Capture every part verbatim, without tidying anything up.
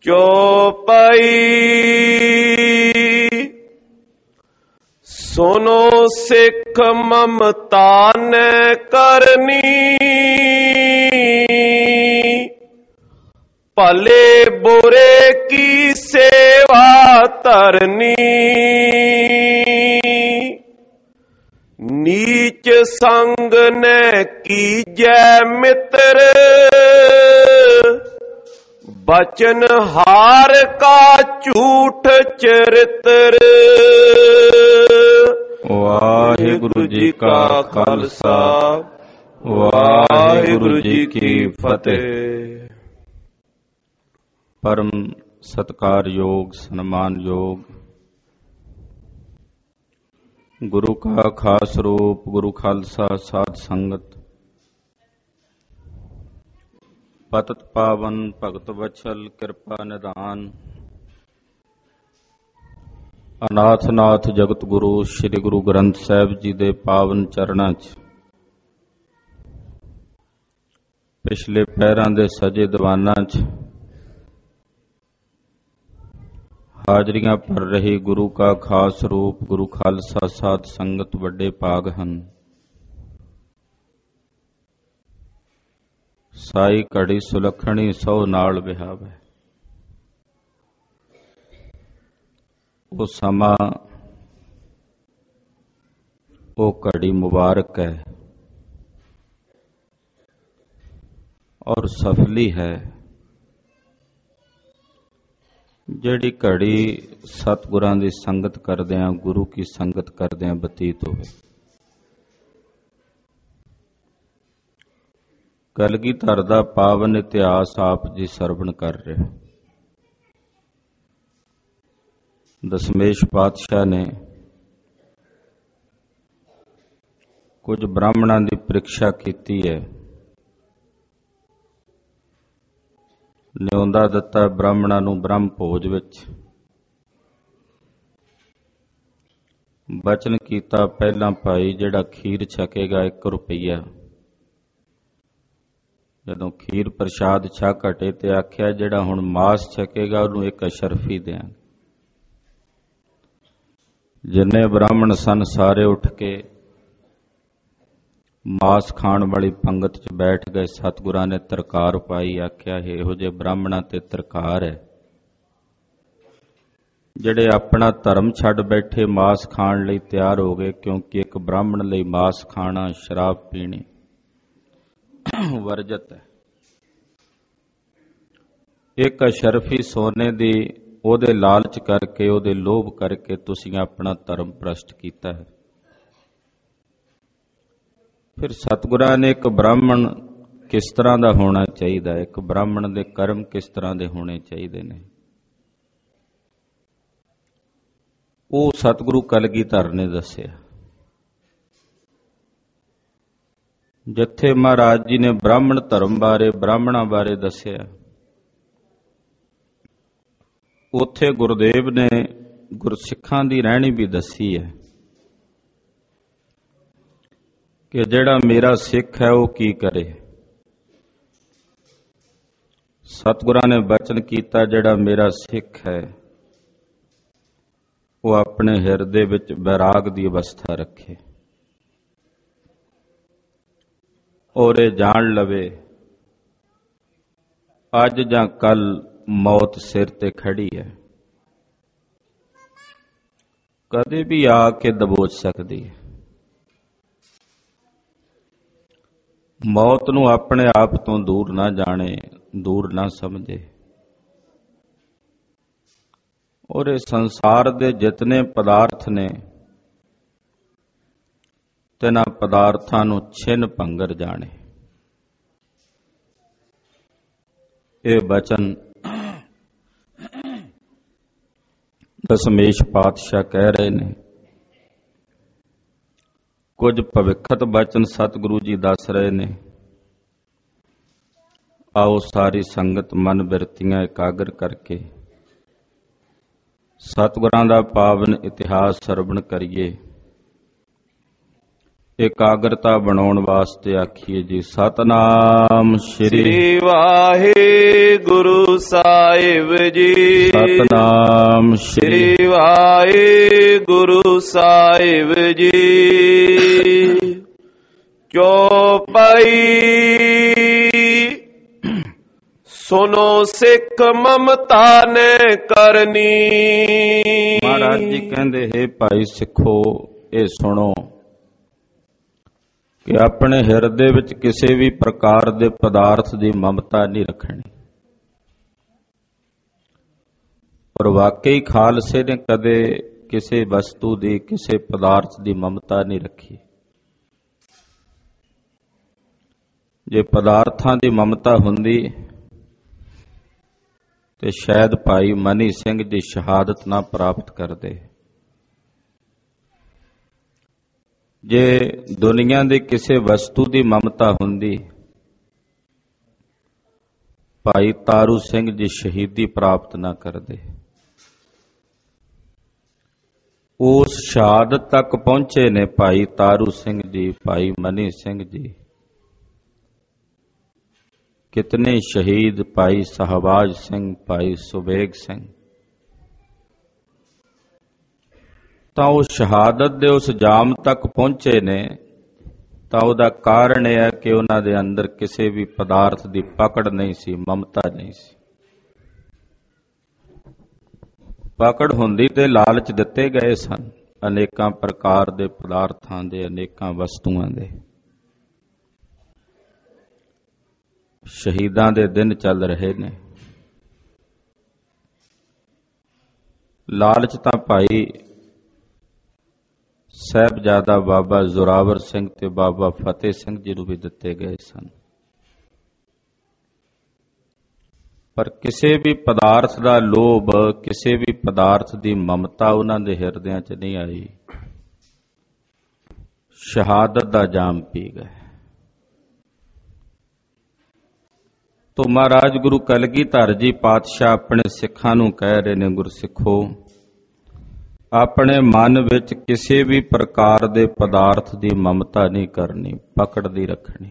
ਚੌਪਈ। ਸੁਨੋ ਸਿੱਖ ਮਮਤਾ ਨੈ ਕਰਨੀ, ਭਲੇ ਬੁਰੇ ਕੀ ਸੇਵਾ ਧਰਨੀ। ਨੀਚ ਸੰਗ ਨੈ ਕੀਜੈ ਮਿੱਤਰ, ਬਚਨ ਹਾਰ ਕਾ ਝੂਠ ਚਰਿਤਰ। ਵਾਹਿਗੁਰੂ ਜੀ ਕਾ ਖਾਲਸਾ, ਵਾਹਿਗੁਰੂ ਜੀ ਕੀ ਫਤਿਹ। ਪਰਮ ਸਤਿਕਾਰਯੋਗ ਸਨਮਾਨਯੋਗ ਗੁਰੂ ਕਾ ਖਾਸ ਰੂਪ ਗੁਰੂ ਖਾਲਸਾ ਸਾਧ ਸੰਗਤ, ਪਤਿਤ ਪਾਵਨ ਭਗਤ ਵਛਲ ਕਿਰਪਾ ਨਿਧਾਨ, ਅਨਾਥ-ਨਾਥ ਜਗਤ ਗੁਰੂ ਸ੍ਰੀ ਗੁਰੂ ਗ੍ਰੰਥ ਸਾਹਿਬ ਜੀ ਦੇ ਪਾਵਨ ਚਰਨਾਂ 'ਚ ਪਿਛਲੇ ਪਹਿਰਾਂ ਦੇ ਸਜੇ ਦੀਵਾਨਾਂ 'ਚ ਹਾਜ਼ਰੀਆਂ ਭਰ ਰਹੀ ਗੁਰੂ ਕਾ ਖਾਸ ਰੂਪ ਗੁਰੂ ਖਾਲਸਾ ਸਾਧ ਸੰਗਤ ਵੱਡੇ ਭਾਗ ਹਨ। ਸਾਈ ਘੜੀ ਸੁਲੱਖਣੀ ਸੌ ਨਾਲ ਵਿਹਾਵੇ। ਉਹ ਸਮਾਂ, ਉਹ ਘੜੀ ਮੁਬਾਰਕ ਹੈ ਔਰ ਸਫਲੀ ਹੈ ਜਿਹੜੀ ਘੜੀ ਸਤਿਗੁਰਾਂ ਦੀ ਸੰਗਤ ਕਰਦਿਆਂ, ਗੁਰੂ ਕੀ ਸੰਗਤ ਕਰਦਿਆਂ ਬਤੀਤ ਹੋਵੇ। ਕਲਗੀਧਰ ਦਾ ਪਾਵਨ ਇਤਿਹਾਸ ਆਪ ਜੀ ਸਰਵਣ ਕਰ ਰਹੇ। ਦਸਮੇਸ਼ ਪਾਤਸ਼ਾਹ ਨੇ ਕੁਝ ਬ੍ਰਾਹਮਣਾਂ ਦੀ ਪ੍ਰੀਖਿਆ ਕੀਤੀ ਹੈ। ਨਿਉਂਦਾ ਦਿੱਤਾ ਬ੍ਰਾਹਮਣਾਂ ਨੂੰ ਬ੍ਰਹਮ ਭੋਜ ਵਿੱਚ। ਬਚਨ ਕੀਤਾ, ਪਹਿਲਾਂ ਭਾਈ ਜਿਹੜਾ ਖੀਰ ਛਕੇਗਾ ਇੱਕ ਰੁਪਈਆ। ਜਦੋਂ ਖੀਰ ਪ੍ਰਸ਼ਾਦ ਛਕ ਹਟੇ ਤੇ ਆਖਿਆ ਜਿਹੜਾ ਹੁਣ ਮਾਸ ਛਕੇਗਾ ਉਹਨੂੰ ਇੱਕ ਅਸ਼ਰਫੀ ਦਿਆਂਗੇ। ਜਿੰਨੇ ਬ੍ਰਾਹਮਣ ਸਨ ਸਾਰੇ ਉੱਠ ਕੇ ਮਾਸ ਖਾਣ ਵਾਲੀ ਪੰਗਤ 'ਚ ਬੈਠ ਗਏ। ਸਤਿਗੁਰਾਂ ਨੇ ਤਰਕਾਰ ਪਾਈ, ਆਖਿਆ ਇਹੋ ਜਿਹੇ ਬ੍ਰਾਹਮਣਾਂ ਤੇ ਤਰਕਾਰ ਹੈ ਜਿਹੜੇ ਆਪਣਾ ਧਰਮ ਛੱਡ ਬੈਠੇ ਮਾਸ ਖਾਣ ਲਈ ਤਿਆਰ ਹੋ ਗਏ, ਕਿਉਂਕਿ ਇੱਕ ਬ੍ਰਾਹਮਣ ਲਈ ਮਾਸ ਖਾਣਾ, ਸ਼ਰਾਬ ਪੀਣੀ ਵਰਜਤ ਹੈ। ਇੱਕ ਅਸ਼ਰਫੀ ਸੋਨੇ ਦੀ ਉਹਦੇ ਲਾਲਚ ਕਰਕੇ, ਉਹਦੇ ਲੋਭ ਕਰਕੇ ਤੁਸੀਂ ਆਪਣਾ ਧਰਮ ਭ੍ਰਸ਼ਟ ਕੀਤਾ ਹੈ। ਫਿਰ ਸਤਿਗੁਰਾਂ ਨੇ ਇੱਕ ਬ੍ਰਾਹਮਣ ਕਿਸ ਤਰ੍ਹਾਂ ਦਾ ਹੋਣਾ ਚਾਹੀਦਾ ਹੈ, ਇੱਕ ਬ੍ਰਾਹਮਣ ਦੇ ਕਰਮ ਕਿਸ ਤਰ੍ਹਾਂ ਦੇ ਹੋਣੇ ਚਾਹੀਦੇ ਨੇ, ਉਹ ਸਤਿਗੁਰੂ ਕਲਗੀਧਰ ਨੇ ਦੱਸਿਆ। ਜਿੱਥੇ ਮਹਾਰਾਜ ਜੀ ਨੇ ਬ੍ਰਾਹਮਣ ਧਰਮ ਬਾਰੇ, ਬ੍ਰਾਹਮਣਾਂ ਬਾਰੇ ਦੱਸਿਆ, ਉੱਥੇ ਗੁਰਦੇਵ ਨੇ ਗੁਰਸਿੱਖਾਂ ਦੀ ਰਹਿਣੀ ਵੀ ਦੱਸੀ ਹੈ ਕਿ ਜਿਹੜਾ ਮੇਰਾ ਸਿੱਖ ਹੈ ਉਹ ਕੀ ਕਰੇ। ਸਤਿਗੁਰਾਂ ਨੇ ਬਚਨ ਕੀਤਾ, ਜਿਹੜਾ ਮੇਰਾ ਸਿੱਖ ਹੈ ਉਹ ਆਪਣੇ ਹਿਰਦੇ ਵਿੱਚ ਬੈਰਾਗ ਦੀ ਅਵਸਥਾ ਰੱਖੇ ਔਰ ਇਹ ਜਾਣ ਲਵੇ ਅੱਜ ਜਾਂ ਕੱਲ ਮੌਤ ਸਿਰ ਤੇ ਖੜੀ ਹੈ, ਕਦੇ ਵੀ ਆ ਕੇ ਦਬੋਚ ਸਕਦੀ ਹੈ। ਮੌਤ ਨੂੰ ਆਪਣੇ ਆਪ ਤੋਂ ਦੂਰ ਨਾ ਜਾਣੇ, ਦੂਰ ਨਾ ਸਮਝੇ ਔਰ ਇਹ ਸੰਸਾਰ ਦੇ ਜਿਤਨੇ ਪਦਾਰਥ ਨੇ ਤਿਨਾਂ ਪਦਾਰਥਾਂ ਨੂੰ ਛਿਨ ਭੰਗਰ ਜਾਣੇ। ਇਹ ਬਚਨ ਦਸਮੇਸ਼ ਪਾਤਸ਼ਾਹ ਕਹਿ ਰਹੇ ਨੇ। ਕੁਝ ਭਵਿੱਖਤ ਬਚਨ ਸਤਿਗੁਰੂ ਜੀ ਦੱਸ ਰਹੇ ਨੇ। ਆਓ ਸਾਰੀ ਸੰਗਤ ਮਨ ਬਿਰਤੀਆਂ ਇਕਾਗਰ ਕਰਕੇ ਸਤਿਗੁਰਾਂ ਦਾ ਪਾਵਨ ਇਤਿਹਾਸ ਸਰਵਣ ਕਰੀਏ। ਇਕਾਗਰਤਾ ਬਣਾਉਣ ਵਾਸਤੇ ਆਖੀਏ ਜੀ ਸਤਨਾਮ ਸ਼੍ਰੀ ਸ੍ਰੀ ਵਾਹਿਗੁਰੂ ਸਾਹਿਬ ਜੀ। ਸਤਨਾਮ ਸ਼੍ਰੀ ਸ੍ਰੀ ਵਾਹਿਗੁਰੂ ਸਾਹਿਬ ਜੀ। ਚੌਪਈ ਸੁਨੋ ਸਿੱਖ ਮਮਤਾ ਨੇ ਕਰਨੀ। ਮਹਾਰਾਜ ਜੀ ਕਹਿੰਦੇ ਹੈ ਭਾਈ ਸਿੱਖੋ ਇਹ ਸੁਣੋ ਕਿ ਆਪਣੇ ਹਿਰਦੇ ਵਿੱਚ ਕਿਸੇ ਵੀ ਪ੍ਰਕਾਰ ਦੇ ਪਦਾਰਥ ਦੀ ਮਮਤਾ ਨਹੀਂ ਰੱਖਣੀ। ਔਰ ਵਾਕਈ ਖਾਲਸੇ ਨੇ ਕਦੇ ਕਿਸੇ ਵਸਤੂ ਦੀ ਕਿਸੇ ਪਦਾਰਥ ਦੀ ਮਮਤਾ ਨਹੀਂ ਰੱਖੀ। ਜੇ ਪਦਾਰਥਾਂ ਦੀ ਮਮਤਾ ਹੁੰਦੀ ਤੇ ਸ਼ਾਇਦ ਭਾਈ ਮਨੀ ਸਿੰਘ ਦੀ ਸ਼ਹਾਦਤ ਨਾ ਪ੍ਰਾਪਤ ਕਰਦੇ। ਜੇ ਦੁਨੀਆ ਦੇ ਕਿਸੇ ਵਸਤੂ ਦੀ ਮਮਤਾ ਹੁੰਦੀ ਭਾਈ ਤਾਰੂ ਸਿੰਘ ਜੀ ਸ਼ਹੀਦੀ ਪ੍ਰਾਪਤ ਨਾ ਕਰਦੇ। ਉਸ ਸ਼ਹਾਦਤ ਤੱਕ ਪਹੁੰਚੇ ਨੇ ਭਾਈ ਤਾਰੂ ਸਿੰਘ ਜੀ, ਭਾਈ ਮਨੀ ਸਿੰਘ ਜੀ। ਕਿਤਨੇ ਸ਼ਹੀਦ, ਭਾਈ ਸ਼ਹਬਾਜ਼ ਸਿੰਘ, ਭਾਈ ਸੁਬੇਗ ਸਿੰਘ। ਤਾਂ ਉਹ ਸ਼ਹਾਦਤ ਦੇ ਉਸ ਜਾਮ ਤੱਕ ਪਹੁੰਚੇ ਨੇ ਤਾਂ ਉਹਦਾ ਕਾਰਨ ਇਹ ਹੈ ਕਿ ਉਹਨਾਂ ਦੇ ਅੰਦਰ ਕਿਸੇ ਵੀ ਪਦਾਰਥ ਦੀ ਪਕੜ ਨਹੀਂ ਸੀ, ਮਮਤਾ ਨਹੀਂ ਸੀ। ਪਕੜ ਹੁੰਦੀ ਤੇ ਲਾਲਚ ਦਿੱਤੇ ਗਏ ਸਨ ਅਨੇਕਾਂ ਪ੍ਰਕਾਰ ਦੇ ਪਦਾਰਥਾਂ ਦੇ, ਅਨੇਕਾਂ ਵਸਤੂਆਂ ਦੇ। ਸ਼ਹੀਦਾਂ ਦੇ ਦਿਨ ਚੱਲ ਰਹੇ ਨੇ। ਲਾਲਚ ਤਾਂ ਭਾਈ ਸਾਹਿਬਜ਼ਾਦਾ ਬਾਬਾ ਜ਼ੋਰਾਵਰ ਸਿੰਘ ਤੇ ਬਾਬਾ ਫਤਿਹ ਸਿੰਘ ਜੀ ਨੂੰ ਵੀ ਦਿੱਤੇ ਗਏ ਸਨ, ਪਰ ਕਿਸੇ ਵੀ ਪਦਾਰਥ ਦਾ ਲੋਭ, ਕਿਸੇ ਵੀ ਪਦਾਰਥ ਦੀ ਮਮਤਾ ਉਹਨਾਂ ਦੇ ਹਿਰਦਿਆਂ 'ਚ ਨਹੀਂ ਆਈ। ਸ਼ਹਾਦਤ ਦਾ ਜਾਮ ਪੀ ਗਏ। ਤੋ ਮਹਾਰਾਜ ਗੁਰੂ ਕਲਗੀਧਰ ਜੀ ਪਾਤਸ਼ਾਹ ਆਪਣੇ ਸਿੱਖਾਂ ਨੂੰ ਕਹਿ ਰਹੇ ਨੇ, ਗੁਰਸਿੱਖੋ ਆਪਣੇ ਮਨ ਵਿੱਚ ਕਿਸੇ ਵੀ ਪ੍ਰਕਾਰ ਦੇ ਪਦਾਰਥ ਦੀ ਮਮਤਾ ਨਹੀਂ ਕਰਨੀ, ਪਕੜ ਦੀ ਰੱਖਣੀ।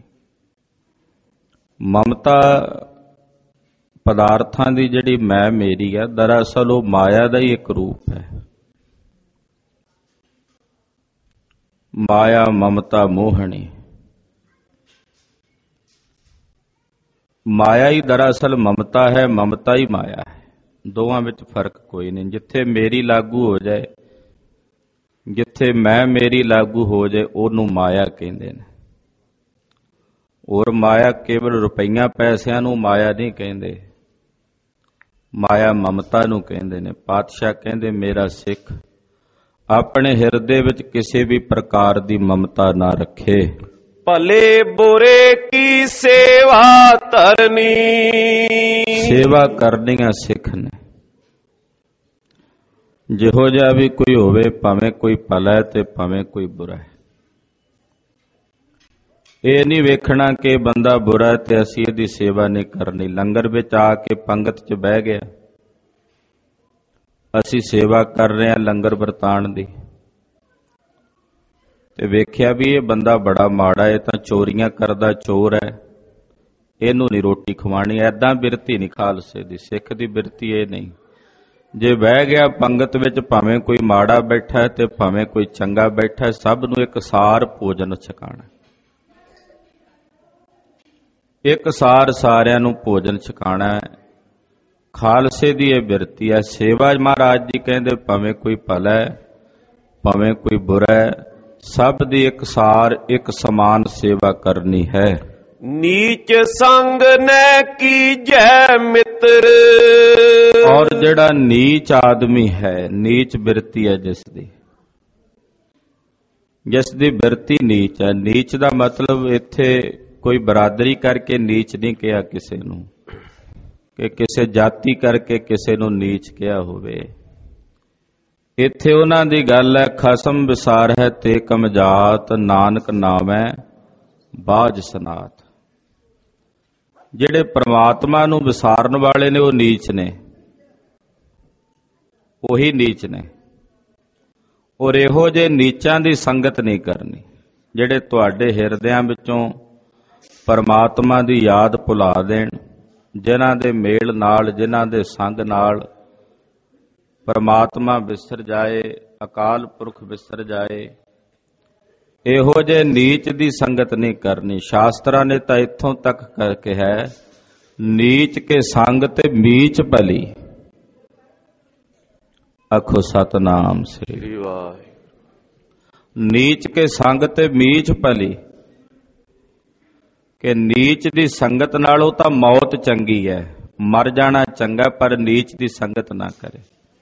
ਮਮਤਾ ਪਦਾਰਥਾਂ ਦੀ ਜਿਹੜੀ ਮੈਂ ਮੇਰੀ ਹੈ, ਦਰਅਸਲ ਉਹ ਮਾਇਆ ਦਾ ਹੀ ਇੱਕ ਰੂਪ ਹੈ। ਮਾਇਆ ਮਮਤਾ ਮੋਹਣੀ। ਮਾਇਆ ਹੀ ਦਰਅਸਲ ਮਮਤਾ ਹੈ, ਮਮਤਾ ਹੀ ਮਾਇਆ ਹੈ। ਦੋਵਾਂ ਵਿੱਚ ਫਰਕ ਕੋਈ ਨਹੀਂ। ਜਿੱਥੇ ਮੇਰੀ ਲਾਗੂ ਹੋ ਜਾਏ, ਜਿੱਥੇ ਮੈਂ ਮੇਰੀ ਲਾਗੂ ਹੋ ਜਾਏ, ਉਹਨੂੰ ਮਾਇਆ ਕਹਿੰਦੇ ਨੇ। ਔਰ ਮਾਇਆ ਕੇਵਲ ਰੁਪਈਆਂ ਪੈਸਿਆਂ ਨੂੰ ਮਾਇਆ ਨਹੀਂ ਕਹਿੰਦੇ, ਮਾਇਆ ਮਮਤਾ ਨੂੰ ਕਹਿੰਦੇ ਨੇ। ਪਾਤਸ਼ਾਹ ਕਹਿੰਦੇ ਮੇਰਾ ਸਿੱਖ ਆਪਣੇ ਹਿਰਦੇ ਵਿੱਚ ਕਿਸੇ ਵੀ ਪ੍ਰਕਾਰ ਦੀ ਮਮਤਾ ਨਾ ਰੱਖੇ। ਭਲੇ ਬੁਰੇ ਕੀ ਸੇਵਾ ਧਰਨੀ। ਸੇਵਾ ਕਰਨੀਆਂ ਸਿੱਖ ਨੇ। ਜਿਹੋ ਜਿਹਾ ਵੀ ਕੋਈ ਹੋਵੇ, ਭਾਵੇਂ ਕੋਈ ਭਲਾ ਹੈ ਤੇ ਭਾਵੇਂ ਕੋਈ ਬੁਰਾ ਹੈ। ਇਹ ਨਹੀਂ ਵੇਖਣਾ ਕਿ ਬੰਦਾ ਬੁਰਾ ਹੈ ਤੇ ਅਸੀਂ ਇਹਦੀ ਸੇਵਾ ਨਹੀਂ ਕਰਨੀ। ਲੰਗਰ ਵਿੱਚ ਆ ਕੇ ਪੰਗਤ 'ਚ ਬਹਿ ਗਿਆ, ਅਸੀਂ ਸੇਵਾ ਕਰ ਰਹੇ ਹਾਂ ਲੰਗਰ ਵਰਤਾਣ ਦੀ, ਤੇ ਵੇਖਿਆ ਵੀ ਇਹ ਬੰਦਾ ਬੜਾ ਮਾੜਾ ਹੈ, ਤਾਂ ਚੋਰੀਆਂ ਕਰਦਾ ਚੋਰ ਹੈ, ਇਹਨੂੰ ਨਹੀਂ ਰੋਟੀ ਖਵਾਣੀ। ਐਦਾਂ ਬਿਰਤੀ ਨਹੀਂ ਖਾਲਸੇ ਦੀ, ਸਿੱਖ ਦੀ ਬਿਰਤੀ ਇਹ ਨਹੀਂ। ਜੇ ਬਹਿ ਗਿਆ ਪੰਗਤ ਵਿੱਚ, ਭਾਵੇਂ ਕੋਈ ਮਾੜਾ ਬੈਠਾ ਹੈ ਤੇ ਭਾਵੇਂ ਕੋਈ ਚੰਗਾ ਬੈਠਾ ਹੈ, ਸਭ ਨੂੰ ਇੱਕ ਸਾਰ ਭੋਜਨ ਛਕਾਣਾ। ਇੱਕ ਸਾਰ ਸਾਰਿਆਂ ਨੂੰ ਭੋਜਨ ਛਕਾਣਾ ਹੈ। ਖਾਲਸੇ ਦੀ ਇਹ ਬਿਰਤੀ ਹੈ। ਸੇਵਾ ਮਹਾਰਾਜ ਜੀ ਕਹਿੰਦੇ ਭਾਵੇਂ ਕੋਈ ਭਲਾ ਹੈ, ਭਾਵੇਂ ਕੋਈ ਬੁਰਾ ਹੈ, ਸਭ ਦੀ ਇੱਕ ਸਾਰ, ਇੱਕ ਸਮਾਨ ਸੇਵਾ ਕਰਨੀ ਹੈ। ਨੀਚ ਸੰਗ ਨੇ ਕੀਜੈ ਮਿੱਤਰ। ਔਰ ਜਿਹੜਾ ਨੀਚ ਆਦਮੀ ਹੈ, ਨੀਚ ਬਿਰਤੀ ਹੈ ਜਿਸ ਦੀ, ਜਿਸ ਦੀ ਬਿਰਤੀ ਨੀਚ ਹੈ। ਨੀਚ ਦਾ ਮਤਲਬ ਇੱਥੇ ਕੋਈ ਬਰਾਦਰੀ ਕਰਕੇ ਨੀਚ ਨਹੀਂ ਕਿਹਾ ਕਿਸੇ ਨੂੰ, ਕਿ ਕਿਸੇ ਜਾਤੀ ਕਰਕੇ ਕਿਸੇ ਨੂੰ ਨੀਚ ਕਿਹਾ ਹੋਵੇ। ਇੱਥੇ ਉਹਨਾਂ ਦੀ ਗੱਲ ਹੈ, ਖਸਮ ਵਿਸਾਰ ਹੈ ਤੇ ਕਮਜਾਤ, ਨਾਨਕ ਨਾਮੈ ਬਾਝ ਸਨਾਤ। ਜਿਹੜੇ ਪ੍ਰਮਾਤਮਾ ਨੂੰ ਵਿਸਾਰਨ ਵਾਲੇ ਨੇ ਉਹ ਨੀਚ ਨੇ, ਉਹੀ ਨੀਚ ਨੇ। ਔਰ ਇਹੋ ਜਿਹੇ ਨੀਚਾਂ ਦੀ ਸੰਗਤ ਨਹੀਂ ਕਰਨੀ। ਜਿਹੜੇ ਤੁਹਾਡੇ ਹਿਰਦਿਆਂ ਵਿੱਚੋਂ ਪਰਮਾਤਮਾ ਦੀ ਯਾਦ ਭੁਲਾ ਦੇਣ, ਜਿਨ੍ਹਾਂ ਦੇ ਮੇਲ ਨਾਲ, ਜਿਨ੍ਹਾਂ ਦੇ ਸੰਗ ਨਾਲ ਪਰਮਾਤਮਾ ਵਿਸਰ ਜਾਏ, ਅਕਾਲ ਪੁਰਖ ਵਿਸਰ ਜਾਏ। ਇਹੋ ਜਿਹੇ ਨੀਚ ਦੀ ਸੰਗਤ ਨਹੀਂ ਕਰਨੀ। ਸ਼ਾਸਤਰਾਂ ਨੇ ਤਾਂ ਇੱਥੋਂ ਤੱਕ ਕਰਕੇ ਹੈ, ਨੀਚ ਕੇ ਸੰਗ ਤੇ ਮੀਚ ਭਲੀ। ਆਖੋ ਸਤਨਾਮ ਸ੍ਰੀ ਵਾਹਿਗੁਰੂ। ਨੀਚ ਕੇ ਸੰਗ ਤੇ ਮੀਚ ਭਲੀ, ਕਿ ਨੀਚ ਦੀ ਸੰਗਤ ਨਾਲੋਂ ਤਾਂ ਮੌਤ ਚੰਗੀ ਹੈ, ਮਰ ਜਾਣਾ ਚੰਗਾ, ਪਰ ਨੀਚ ਦੀ ਸੰਗਤ ਨਾ ਕਰੇ।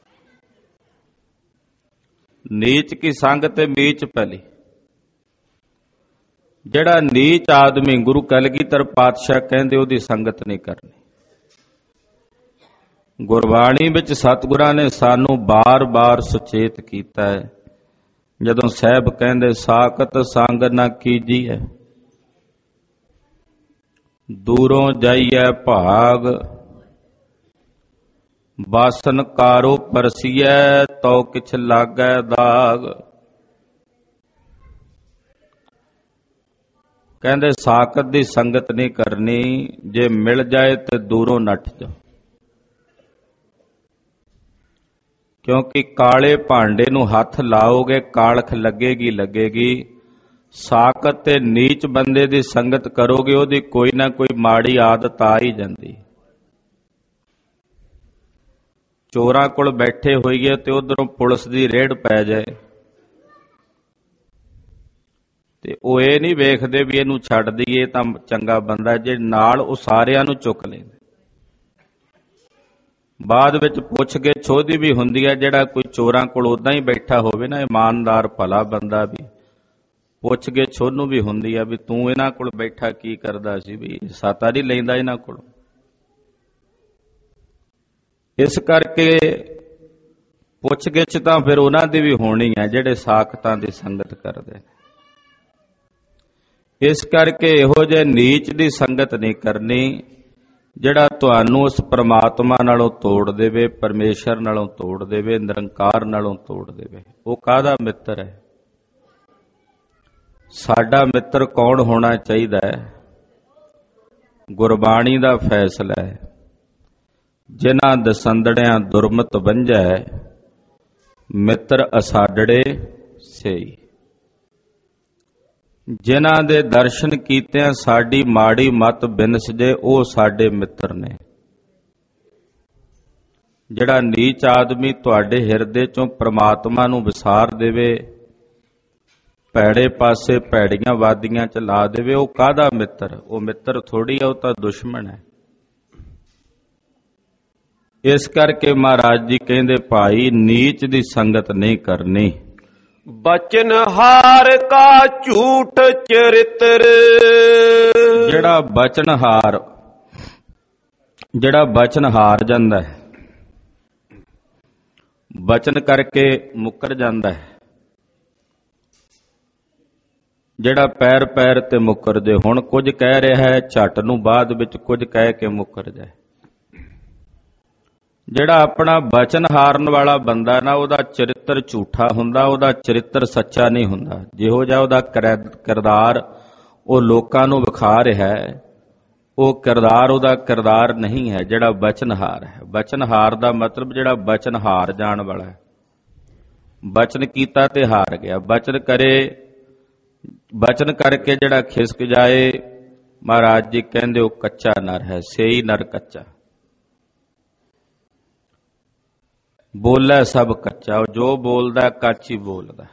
ਨੀਚ ਕੀ ਸੰਗ ਤੇ ਮੀਚ ਭਲੀ। ਜਿਹੜਾ ਨੀਚ ਆਦਮੀ, ਗੁਰੂ ਕਲਗੀਧਰ ਪਾਤਸ਼ਾਹ ਕਹਿੰਦੇ ਉਹਦੀ ਸੰਗਤ ਨਹੀਂ ਕਰਨੀ। ਗੁਰਬਾਣੀ ਵਿੱਚ ਸਤਿਗੁਰਾਂ ਨੇ ਸਾਨੂੰ ਬਾਰ-ਬਾਰ ਸੁਚੇਤ ਕੀਤਾ ਹੈ। ਜਦੋਂ ਸਾਹਿਬ ਕਹਿੰਦੇ ਸਾਖਤ ਸੰਗ ਨਾ ਕੀਜੀਐ, ਦੂਰੋਂ ਜਾਈਐ ਭਾਗ, ਬਾਸਨ ਕਾਰੋ ਪਰਸੀਐ, ਤਉ ਕਿਛ ਲਾਗੈ ਦਾਗ। ਕਹਿੰਦੇ ਸਾਖਤ ਦੀ ਸੰਗਤ ਨਹੀਂ ਕਰਨੀ, ਜੇ ਮਿਲ ਜਾਏ ਤੇ ਦੂਰੋਂ ਨੱਠ ਜਾਓ, ਕਿਉਂਕਿ ਕਾਲੇ ਭਾਂਡੇ ਨੂੰ ਹੱਥ ਲਾਓਗੇ ਕਾਲਖ ਲੱਗੇਗੀ ਲੱਗੇਗੀ। ਸਾਖਤ ਤੇ ਨੀਚ ਬੰਦੇ ਦੀ ਸੰਗਤ ਕਰੋਗੇ, ਉਹਦੀ ਕੋਈ ਨਾ ਕੋਈ ਮਾੜੀ ਆਦਤ ਆ ਹੀ ਜਾਂਦੀ। ਚੋਰਾਂ ਕੋਲ ਬੈਠੇ ਹੋਈਏ ਤੇ ਉਧਰੋਂ ਪੁਲਿਸ ਦੀ ਰੇਡ ਪੈ ਜਾਏ ਤੇ ਉਹ ਇਹ ਨਹੀਂ ਵੇਖਦੇ ਵੀ ਇਹਨੂੰ ਛੱਡ ਦਈਏ ਤਾਂ ਚੰਗਾ ਬੰਦਾ, ਜੇ ਨਾਲ ਉਹ ਸਾਰਿਆਂ ਨੂੰ ਚੁੱਕ ਲੈਂਦੇ। ਬਾਅਦ ਵਿੱਚ ਪੁੱਛ ਕੇ ਛੋਦੀ ਵੀ ਹੁੰਦੀ ਹੈ। ਜਿਹੜਾ ਕੋਈ ਚੋਰਾਂ ਕੋਲ ਉਦਾਂ ਹੀ ਬੈਠਾ ਹੋਵੇ ਨਾ, ਇਮਾਨਦਾਰ ਭਲਾ ਬੰਦਾ, ਵੀ ਪੁੱਛ ਕੇ ਛੋਨੂੰ ਵੀ ਹੁੰਦੀ ਹੈ ਵੀ ਤੂੰ ਇਹਨਾਂ ਕੋਲ ਬੈਠਾ ਕੀ ਕਰਦਾ ਸੀ, ਵੀ ਸਾਤਾ ਨਹੀਂ ਲੈਂਦਾ ਇਹਨਾਂ ਕੋਲ। ਇਸ ਕਰਕੇ ਪੁੱਛ ਗਿੱਛ ਤਾਂ ਫਿਰ ਉਹਨਾਂ ਦੀ ਵੀ ਹੋਣੀ ਹੈ ਜਿਹੜੇ ਸਾਖਤਾਂ ਦੀ ਸੰਗਤ ਕਰਦੇ। ਇਸ ਕਰਕੇ ਇਹੋ ਜਿਹੇ ਨੀਚ ਦੀ ਸੰਗਤ ਨਹੀਂ ਕਰਨੀ ਜਿਹੜਾ ਤੁਹਾਨੂੰ ਉਸ ਪ੍ਰਮਾਤਮਾ ਨਾਲੋਂ ਤੋੜ ਦੇਵੇ, ਪਰਮੇਸ਼ਰ ਨਾਲੋਂ ਤੋੜ ਦੇਵੇ, ਨਿਰੰਕਾਰ ਨਾਲੋਂ ਤੋੜ ਦੇਵੇ। ਉਹ ਕਾਹਦਾ ਮਿੱਤਰ ਹੈ? ਸਾਡਾ ਮਿੱਤਰ ਕੌਣ ਹੋਣਾ ਚਾਹੀਦਾ ਹੈ? ਗੁਰਬਾਣੀ ਦਾ ਫੈਸਲਾ ਹੈ, ਜਿਨ੍ਹਾਂ ਦਸੰਦੜਿਆਂ ਦੁਰਮਤ ਵੰਝੈ, ਮਿੱਤਰ ਅਸਾਡੜੇ ਸਈ। ਜਿਨ੍ਹਾਂ ਦੇ ਦਰਸ਼ਨ ਕੀਤਿਆਂ ਸਾਡੀ ਮਾੜੀ ਮਤ ਬਿਨਸ ਜੇ, ਉਹ ਸਾਡੇ ਮਿੱਤਰ ਨੇ। ਜਿਹੜਾ ਨੀਚ ਆਦਮੀ ਤੁਹਾਡੇ ਹਿਰਦੇ ਚੋਂ ਪ੍ਰਮਾਤਮਾ ਨੂੰ ਵਿਸਾਰ ਦੇਵੇ, ਭੈੜੇ ਪਾਸੇ ਭੈੜੀਆਂ ਵਾਦੀਆਂ ਚ ਲਾ ਦੇਵੇ, ਉਹ ਕਾਹਦਾ ਮਿੱਤਰ? ਉਹ ਮਿੱਤਰ ਥੋੜੀ ਆ, ਉਹ ਤਾਂ ਦੁਸ਼ਮਣ ਹੈ। ਇਸ ਕਰਕੇ ਮਹਾਰਾਜ ਜੀ ਕਹਿੰਦੇ ਭਾਈ ਨੀਚ ਦੀ ਸੰਗਤ ਨਹੀਂ ਕਰਨੀ। ਬਚਨ ਹਾਰ ਕਾ ਝੂਠ ਚਰਿਤਰ। ਜਿਹੜਾ ਬਚਨ ਹਾਰ ਜਿਹੜਾ ਬਚਨ ਹਾਰ ਜਾਂਦਾ ਹੈ, ਬਚਨ ਕਰਕੇ ਮੁੱਕਰ ਜਾਂਦਾ ਹੈ, ਜਿਹੜਾ ਪੈਰ ਪੈਰ ਤੇ ਮੁੱਕਰ ਜੇ, ਹੁਣ ਕੁਝ ਕਹਿ ਰਿਹਾ ਹੈ ਝੱਟ ਨੂੰ ਬਾਅਦ ਵਿੱਚ ਕੁਝ ਕਹਿ ਕੇ ਮੁੱਕਰ ਜਾਏ। ਜਿਹੜਾ ਆਪਣਾ ਬਚਨ ਹਾਰਨ ਵਾਲਾ ਬੰਦਾ ਨਾ, ਉਹਦਾ ਚਰਿੱਤਰ ਝੂਠਾ ਹੁੰਦਾ, ਉਹਦਾ ਚਰਿੱਤਰ ਸੱਚਾ ਨਹੀਂ ਹੁੰਦਾ। ਜਿਹੋ ਜਿਹਾ ਉਹਦਾ ਕਿਰਦਾਰ ਉਹ ਲੋਕਾਂ ਨੂੰ ਵਿਖਾ ਰਿਹਾ ਹੈ, ਉਹ ਕਿਰਦਾਰ ਉਹਦਾ ਕਿਰਦਾਰ ਨਹੀਂ ਹੈ ਜਿਹੜਾ ਬਚਨਹਾਰ ਹੈ। ਬਚਨਹਾਰ ਦਾ ਮਤਲਬ ਜਿਹੜਾ ਬਚਨ ਹਾਰ ਜਾਣ ਵਾਲਾ ਹੈ। ਬਚਨ ਕੀਤਾ ਤੇ ਹਾਰ ਗਿਆ। ਬਚਨ ਕਰੇ, ਬਚਨ ਕਰਕੇ ਜਿਹੜਾ ਖਿਸਕ ਜਾਏ, ਮਹਾਰਾਜ ਜੀ ਕਹਿੰਦੇ ਉਹ ਕੱਚਾ ਨਰ ਹੈ। ਸੇਈ ਨਰ ਕੱਚਾ, ਬੋਲੇ ਸਭ ਕੱਚਾ, ਜੋ ਬੋਲਦਾ ਕੱਚ ਹੀ ਬੋਲਦਾ।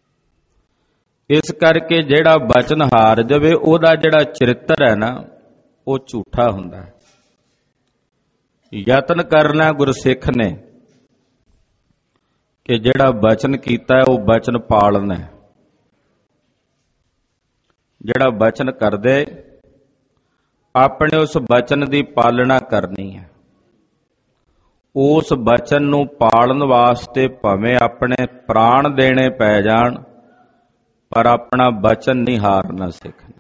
ਇਸ ਕਰਕੇ ਜਿਹੜਾ ਬਚਨ ਹਾਰ ਜਾਵੇ, ਉਹਦਾ ਜਿਹੜਾ ਚਰਿੱਤਰ ਹੈ ਨਾ, ਉਹ ਝੂਠਾ ਹੁੰਦਾ ਹੈ। ਯਤਨ ਕਰਨਾ ਗੁਰਸਿੱਖ ਨੇ ਕਿ ਜਿਹੜਾ ਬਚਨ ਕੀਤਾ ਉਹ ਬਚਨ ਪਾਲਣਾ। ਜਿਹੜਾ ਬਚਨ ਕਰਦੇ, ਆਪਣੇ ਉਸ ਬਚਨ ਦੀ ਪਾਲਣਾ ਕਰਨੀ ਹੈ। ਉਸ ਬਚਨ ਨੂੰ ਪਾਲਣ ਵਾਸਤੇ ਭਾਵੇਂ ਆਪਣੇ ਪ੍ਰਾਣ ਦੇਣੇ ਪੈ ਜਾਣ, ਪਰ ਆਪਣਾ ਬਚਨ ਨਹੀਂ ਹਾਰਨਾ ਸਿੱਖਣਾ।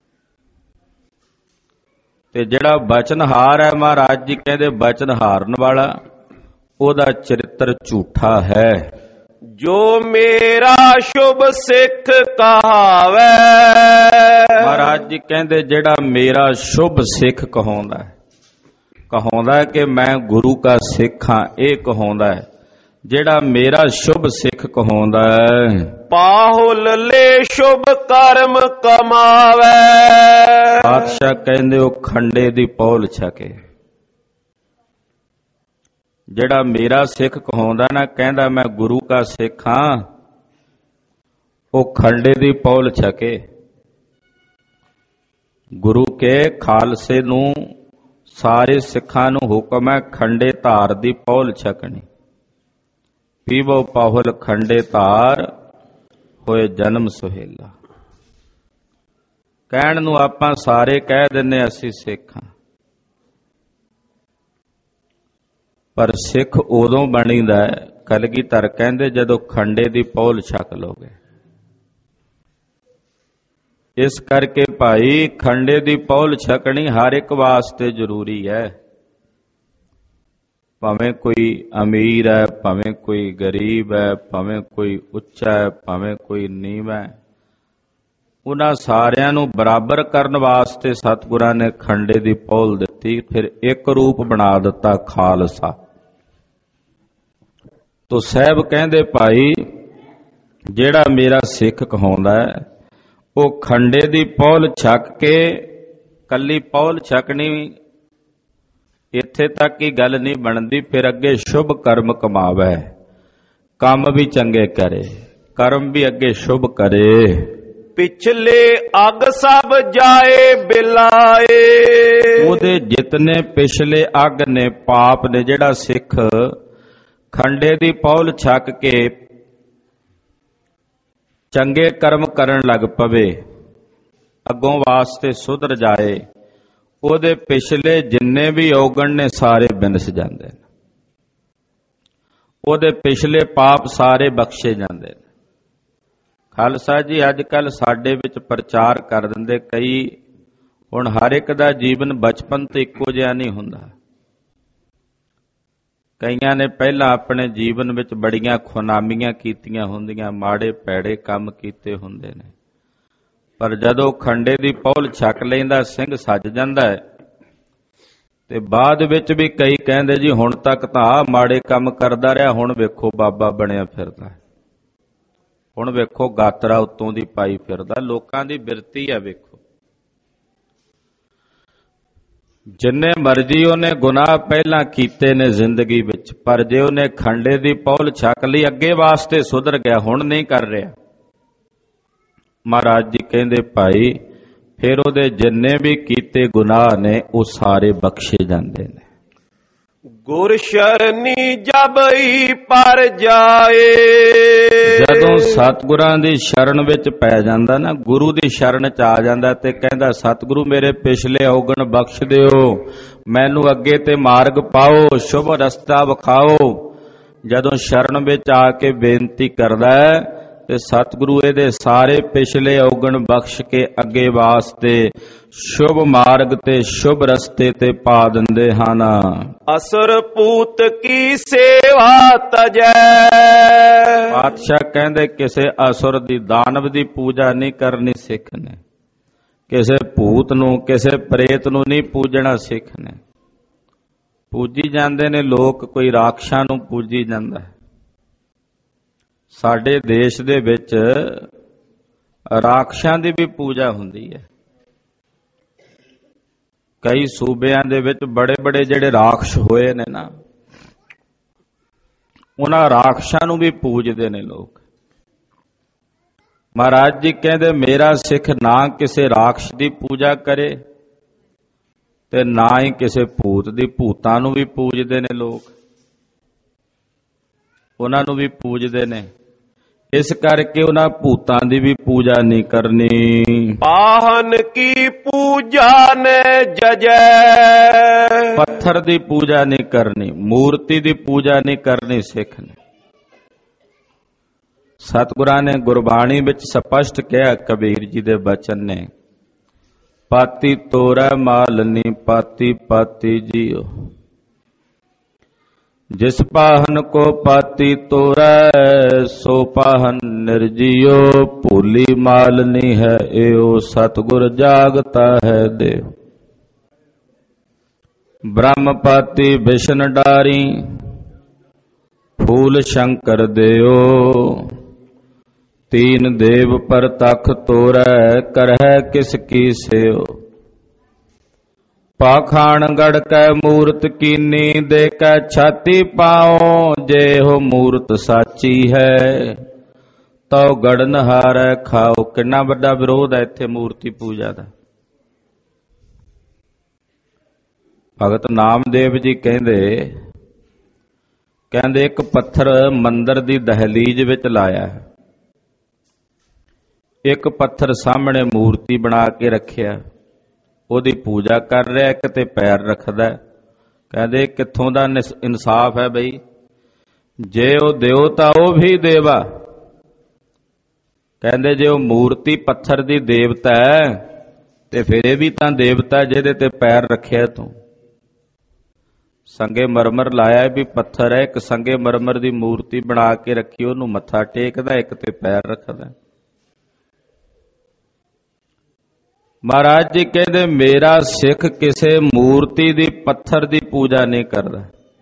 ਤੇ ਜਿਹੜਾ ਬਚਨ ਹਾਰ ਹੈ, ਮਹਾਰਾਜ ਜੀ ਕਹਿੰਦੇ ਬਚਨ ਹਾਰਨ ਵਾਲਾ, ਉਹਦਾ ਚਰਿੱਤਰ ਝੂਠਾ ਹੈ, ਜੋ ਮੇਰਾ ਸ਼ੁਭ ਸਿੱਖ ਕਹਾਵੇ। ਮਹਾਰਾਜ ਜੀ ਕਹਿੰਦੇ ਜਿਹੜਾ ਮੇਰਾ ਸ਼ੁਭ ਸਿੱਖ ਕਹਾਉਂਦਾ ਹੈ, ਕਹਾਉਂਦਾ ਹੈ ਕਿ ਮੈਂ ਗੁਰੂ ਕਾ ਸਿੱਖ ਹਾਂ, ਇਹ ਕਹਾਉਂਦਾ ਹੈ। ਜਿਹੜਾ ਮੇਰਾ ਸ਼ੁਭ ਸਿੱਖ ਕਹਾਉਂਦਾ ਹੈ, ਪਾਹੁਲ ਲੈ ਸ਼ੁਭ ਕਰਮ ਕਮਾਵੇ। ਪਾਤਸ਼ਾਹ ਕਹਿੰਦੇ ਉਹ ਖੰਡੇ ਦੀ ਪੌਲ ਛਕੇ। ਜਿਹੜਾ ਮੇਰਾ ਸਿੱਖ ਕਹਾਉਂਦਾ ਨਾ, ਕਹਿੰਦਾ ਮੈਂ ਗੁਰੂ ਕਾ ਸਿੱਖ ਹਾਂ, ਉਹ ਖੰਡੇ ਦੀ ਪੌਲ ਛਕੇ। ਗੁਰੂ ਕੇ ਖਾਲਸੇ ਨੂੰ, ਸਾਰੇ ਸਿੱਖਾਂ ਨੂੰ ਹੁਕਮ ਹੈ ਖੰਡੇ ਧਾਰ ਦੀ ਪੌਲ ਛਕਣੀ। ਪੀਵੋ ਪਾਹੁਲ ਖੰਡੇ ਧਾਰ, ਹੋਏ ਜਨਮ ਸੁਹੇਲਾ। ਕਹਿਣ ਨੂੰ ਆਪਾਂ ਸਾਰੇ ਕਹਿ ਦਿੰਨੇ ਅਸੀਂ ਸਿੱਖ ਹਾਂ, ਪਰ ਸਿੱਖ ਉਦੋਂ ਬਣੀਦਾ ਹੈ, ਕਲਗੀਧਰ ਕਹਿੰਦੇ ਜਦੋਂ ਖੰਡੇ ਦੀ ਪੌਲ ਛਕ ਲੋਗੇ। ਇਸ ਕਰਕੇ ਭਾਈ ਖੰਡੇ ਦੀ ਪੌਲ ਛਕਣੀ ਹਰ ਇੱਕ ਵਾਸਤੇ ਜ਼ਰੂਰੀ ਹੈ। ਭਾਵੇਂ ਕੋਈ ਅਮੀਰ ਹੈ, ਭਾਵੇਂ ਕੋਈ ਗਰੀਬ ਹੈ, ਭਾਵੇਂ ਕੋਈ ਉੱਚਾ ਹੈ, ਭਾਵੇਂ ਕੋਈ ਨੀਵਾਂ ਹੈ, ਉਹਨਾਂ ਸਾਰਿਆਂ ਨੂੰ ਬਰਾਬਰ ਕਰਨ ਵਾਸਤੇ ਸਤਿਗੁਰਾਂ ਨੇ ਖੰਡੇ ਦੀ ਪੌਲ ਦਿੱਤੀ। ਫਿਰ ਇੱਕ ਰੂਪ ਬਣਾ ਦਿੱਤਾ ਖਾਲਸਾ। ਤੋ ਸਾਹਿਬ ਕਹਿੰਦੇ ਭਾਈ ਜਿਹੜਾ ਮੇਰਾ ਸਿੱਖ ਕਹਾਉਂਦਾ ਹੈ, ਉਹ ਖੰਡੇ ਦੀ ਪੌਲ ਛਕ ਕੇ, ਕੱਲੀ ਪੌਲ ਛਕਣੀ ਇੱਥੇ ਤੱਕ ਹੀ ਗੱਲ ਨਹੀਂ ਬਣਦੀ, ਫਿਰ ਅੱਗੇ ਸ਼ੁਭ ਕਰਮ ਕਮਾਵੇ, ਕੰਮ ਵੀ ਚੰਗੇ ਕਰੇ, ਕਰਮ ਵੀ ਅੱਗੇ ਸ਼ੁਭ ਕਰੇ। ਪਿਛਲੇ ਅਗ ਸਭ ਜਾਏ ਬਿਲਾਏ। ਉਹਦੇ ਜਿਤਨੇ ਪਿਛਲੇ ਅਗ ਨੇ, ਪਾਪ ਨੇ, ਜਿਹੜਾ ਸਿੱਖ ਖੰਡੇ ਦੀ ਪੌਲ ਛਕ ਕੇ ਚੰਗੇ ਕਰਮ ਕਰਨ ਲੱਗ ਪਵੇ, ਅੱਗੋਂ ਵਾਸਤੇ ਸੁਧਰ ਜਾਏ, ਉਹਦੇ ਪਿਛਲੇ ਜਿੰਨੇ ਵੀ ਔਗਣ ਨੇ ਸਾਰੇ ਬਿਨਸ ਜਾਂਦੇ ਨੇ, ਉਹਦੇ ਪਿਛਲੇ ਪਾਪ ਸਾਰੇ ਬਖਸ਼ੇ ਜਾਂਦੇ ਨੇ। ਖਾਲਸਾ ਜੀ ਅੱਜ ਕੱਲ ਸਾਡੇ ਵਿੱਚ ਪ੍ਰਚਾਰ ਕਰ ਦਿੰਦੇ ਕਈ, ਹੁਣ ਹਰ ਇੱਕ ਦਾ ਜੀਵਨ ਬਚਪਨ ਤੋਂ ਇੱਕੋ ਜਿਹਾ ਨਹੀਂ ਹੁੰਦਾ। ਕਈਆਂ ਨੇ ਪਹਿਲਾਂ ਆਪਣੇ ਜੀਵਨ ਵਿੱਚ ਬੜੀਆਂ ਖੁਨਾਮੀਆਂ ਕੀਤੀਆਂ ਹੁੰਦੀਆਂ, ਮਾੜੇ ਪੈੜੇ ਕੰਮ ਕੀਤੇ ਹੁੰਦੇ ਨੇ, ਪਰ ਜਦੋਂ ਖੰਡੇ ਦੀ ਪੌਲ ਛਕ ਲੈਂਦਾ ਸਿੰਘ ਸੱਜ ਜਾਂਦਾ ਹੈ। ਤੇ ਬਾਅਦ ਵਿੱਚ ਵੀ ਕਈ ਕਹਿੰਦੇ ਜੀ ਹੁਣ ਤੱਕ ਤਾਂ ਆਹ ਮਾੜੇ ਕੰਮ ਕਰਦਾ ਰਿਹਾ, ਹੁਣ ਵੇਖੋ ਬਾਬਾ ਬਣਿਆ ਫਿਰਦਾ, ਹੁਣ ਵੇਖੋ ਗਾਤਰਾ ਉੱਤੋਂ ਦੀ ਪਾਈ ਫਿਰਦਾ। ਲੋਕਾਂ ਦੀ ਬਿਰਤੀ ਹੈ ਵੇਖੋ, ਜਿੰਨੇ ਮਰਜ਼ੀ ਉਹਨੇ ਗੁਨਾਹ ਪਹਿਲਾਂ ਕੀਤੇ ਨੇ ਜ਼ਿੰਦਗੀ ਵਿੱਚ, ਪਰ ਜੇ ਉਹਨੇ ਖੰਡੇ ਦੀ ਪੌਲ ਛਕ ਲਈ ਅੱਗੇ ਵਾਸਤੇ ਸੁਧਰ ਗਿਆ, ਹੁਣ ਨਹੀਂ ਕਰ ਰਿਹਾ। ਮਹਾਰਾਜ ਜੀ ਕਹਿੰਦੇ ਭਾਈ ਫਿਰ ਉਹਦੇ ਜਿੰਨੇ ਵੀ ਕੀਤੇ ਗੁਨਾਹ ਨੇ ਉਹ ਸਾਰੇ ਬਖਸ਼ੇ ਜਾਂਦੇ ਨੇ। ਗੁਰ ਸ਼ਰਨੀ ਜਬਈ ਪਰ ਜਾਏ। ਜਦੋਂ ਸਤਿਗੁਰਾਂ ਦੀ ਸ਼ਰਨ ਵਿੱਚ ਪੈ ਜਾਂਦਾ ਨਾ, ਗੁਰੂ ਦੀ ਸ਼ਰਨ ਚ ਆ ਜਾਂਦਾ ਤੇ ਕਹਿੰਦਾ ਸਤਿਗੁਰੂ ਮੇਰੇ ਪਿਛਲੇ ਔਗਣ ਬਖਸ਼ ਦਿਓ, ਮੈਨੂੰ ਅੱਗੇ ਤੇ ਮਾਰਗ ਪਾਓ, ਸ਼ੁਭ ਰਸਤਾ ਵਿਖਾਓ। ਜਦੋਂ ਸ਼ਰਨ ਵਿੱਚ ਆ ਕੇ ਬੇਨਤੀ ਕਰਦਾ ਹੈ ਤੇ ਸਤਿਗੁਰੂ ਇਹਦੇ ਸਾਰੇ ਪਿਛਲੇ ਔਗਣ ਬਖਸ਼ ਕੇ ਅੱਗੇ ਵਾਸਤੇ ਸ਼ੁਭ ਮਾਰਗ ਤੇ ਸ਼ੁਭ ਰਸਤੇ ਤੇ ਪਾ ਦਿੰਦੇ ਹਨ। ਅਸੁਰ ਪੂਤ ਕੀ ਸੇਵਾ ਤਜੈ। ਪਾਤਸ਼ਾਹ ਕਹਿੰਦੇ ਕਿਸੇ ਅਸੁਰ ਦੀ, ਦਾਨਵ ਦੀ ਪੂਜਾ ਨਹੀਂ ਕਰਨੀ ਸਿੱਖ ਨੇ, ਕਿਸੇ ਭੂਤ ਨੂੰ, ਕਿਸੇ ਪ੍ਰੇਤ ਨੂੰ ਨਹੀਂ ਪੂਜਣਾ ਸਿੱਖ ਨੇ। ਪੂਜੀ ਜਾਂਦੇ ਨੇ ਲੋਕ, ਕੋਈ ਰਾਖਸ਼ਾਂ ਨੂੰ ਪੂਜੀ ਜਾਂਦਾ ਹੈ। ਸਾਡੇ ਦੇਸ਼ ਦੇ ਵਿੱਚ ਰਾਖਸ਼ਾਂ ਦੀ ਵੀ ਪੂਜਾ ਹੁੰਦੀ ਹੈ। ਕਈ ਸੂਬਿਆਂ ਦੇ ਵਿੱਚ ਬੜੇ ਬੜੇ ਜਿਹੜੇ ਰਾਖਸ਼ ਹੋਏ ਨੇ ਨਾ, ਉਹਨਾਂ ਰਾਖਸ਼ਾਂ ਨੂੰ ਵੀ ਪੂਜਦੇ ਨੇ ਲੋਕ। ਮਹਾਰਾਜ ਜੀ ਕਹਿੰਦੇ ਮੇਰਾ ਸਿੱਖ ਨਾ ਕਿਸੇ ਰਾਖਸ਼ ਦੀ ਪੂਜਾ ਕਰੇ ਤੇ ਨਾ ਹੀ ਕਿਸੇ ਭੂਤ ਦੀ। ਭੂਤਾਂ ਨੂੰ ਵੀ ਪੂਜਦੇ ਨੇ ਲੋਕ, ਉਹਨਾਂ ਨੂੰ ਵੀ ਪੂਜਦੇ ਨੇ। ਇਸ ਕਰਕੇ ਉਹਨਾਂ ਭੂਤਾਂ ਦੀ ਵੀ ਪੂਜਾ ਨਹੀਂ ਕਰਨੀ। ਪਾਹਨ ਕੀ ਪੂਜਾ ਨੇ ਜਜੈ। ਪੱਥਰ ਦੀ ਪੂਜਾ ਨਹੀਂ ਕਰਨੀ, ਮੂਰਤੀ ਦੀ ਪੂਜਾ ਨਹੀਂ ਕਰਨੀ ਸਿੱਖ ਨੇ। ਸਤਿਗੁਰਾਂ ਨੇ ਗੁਰਬਾਣੀ ਵਿੱਚ ਸਪਸ਼ਟ ਕਿਹਾ, ਕਬੀਰ ਜੀ ਦੇ ਬਚਨ ਨੇ, ਪਾਤੀ ਤੋਰੈ ਮਾਲਨੀ ਪਾਤੀ ਪਾਤੀ ਜੀਓ, ਜਿਸ ਪਾਹਨ ਕੋ ਪਾਤੀ ਤੋਰੈ सो पाहन निर्जियो, भूली मालनी है एओ, सतगुर जागता है देव। ब्रह्मपाती विष्णु डारी, फूल शंकर देओ, तीन देव पर तख तोरै, करहै किसकी सेओ। पाखाण गढ़ कै मूरत कीनी, देकै छाती पाओ, जे हो मूरत साची है, तो गढ़न हारै खाओ। कितना बड़ा विरोध है इत्थे मूर्ति पूजा दा। भगत नामदेव जी कहंदे कहंदे एक पत्थर मंदिर दी दहलीज विच लाया, एक पत्थर सामने मूर्ति बना के रखिया, ਉਹਦੀ पूजा कर रहा, किते पैर रखदा। कहते कित्थों दा इंसाफ है बई, जे ਉਹ ਦਿਓ ਤਾਂ ਉਹ भी देवा। कहते जे ਉਹ मूर्ति पत्थर दी देवता है ते फिर ਇਹ भी ਤਾਂ देवता ਜਿਹਦੇ ਤੇ पैर रखिया तू। संगे मरमर लाया भी पत्थर है, एक संगे मरमर दी मूर्ति बना के रखी, ਉਹਨੂੰ मत्था टेकदा, एक ते पैर रखदा। महाराज जी कहते मेरा सिख किसी मूर्ति दी पत्थर दी पूजा नहीं करता।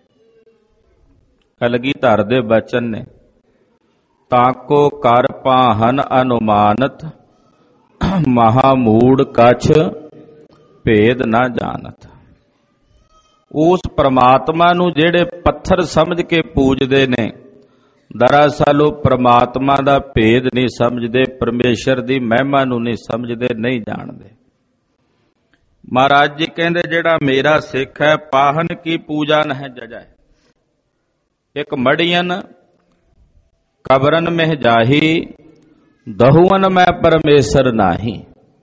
कलगीधर दे बचन ने, ताको कर पाहन अनुमानत, महामूड़ कछ भेद ना जानत। उस परमात्मा नू जेड़े पत्थर समझ के पूजदे ने, दरअसल वो परमात्मा दा भेद नहीं समझते, परमेश्वर दी महिमा नू नहीं समझते, नहीं जानते। महाराज जी कहते जेड़ा मेरा सिख है, पाहन की पूजा न है जजाए। एक मड़ियन कबरन में जाही, दहुअन में परमेश्वर नाही।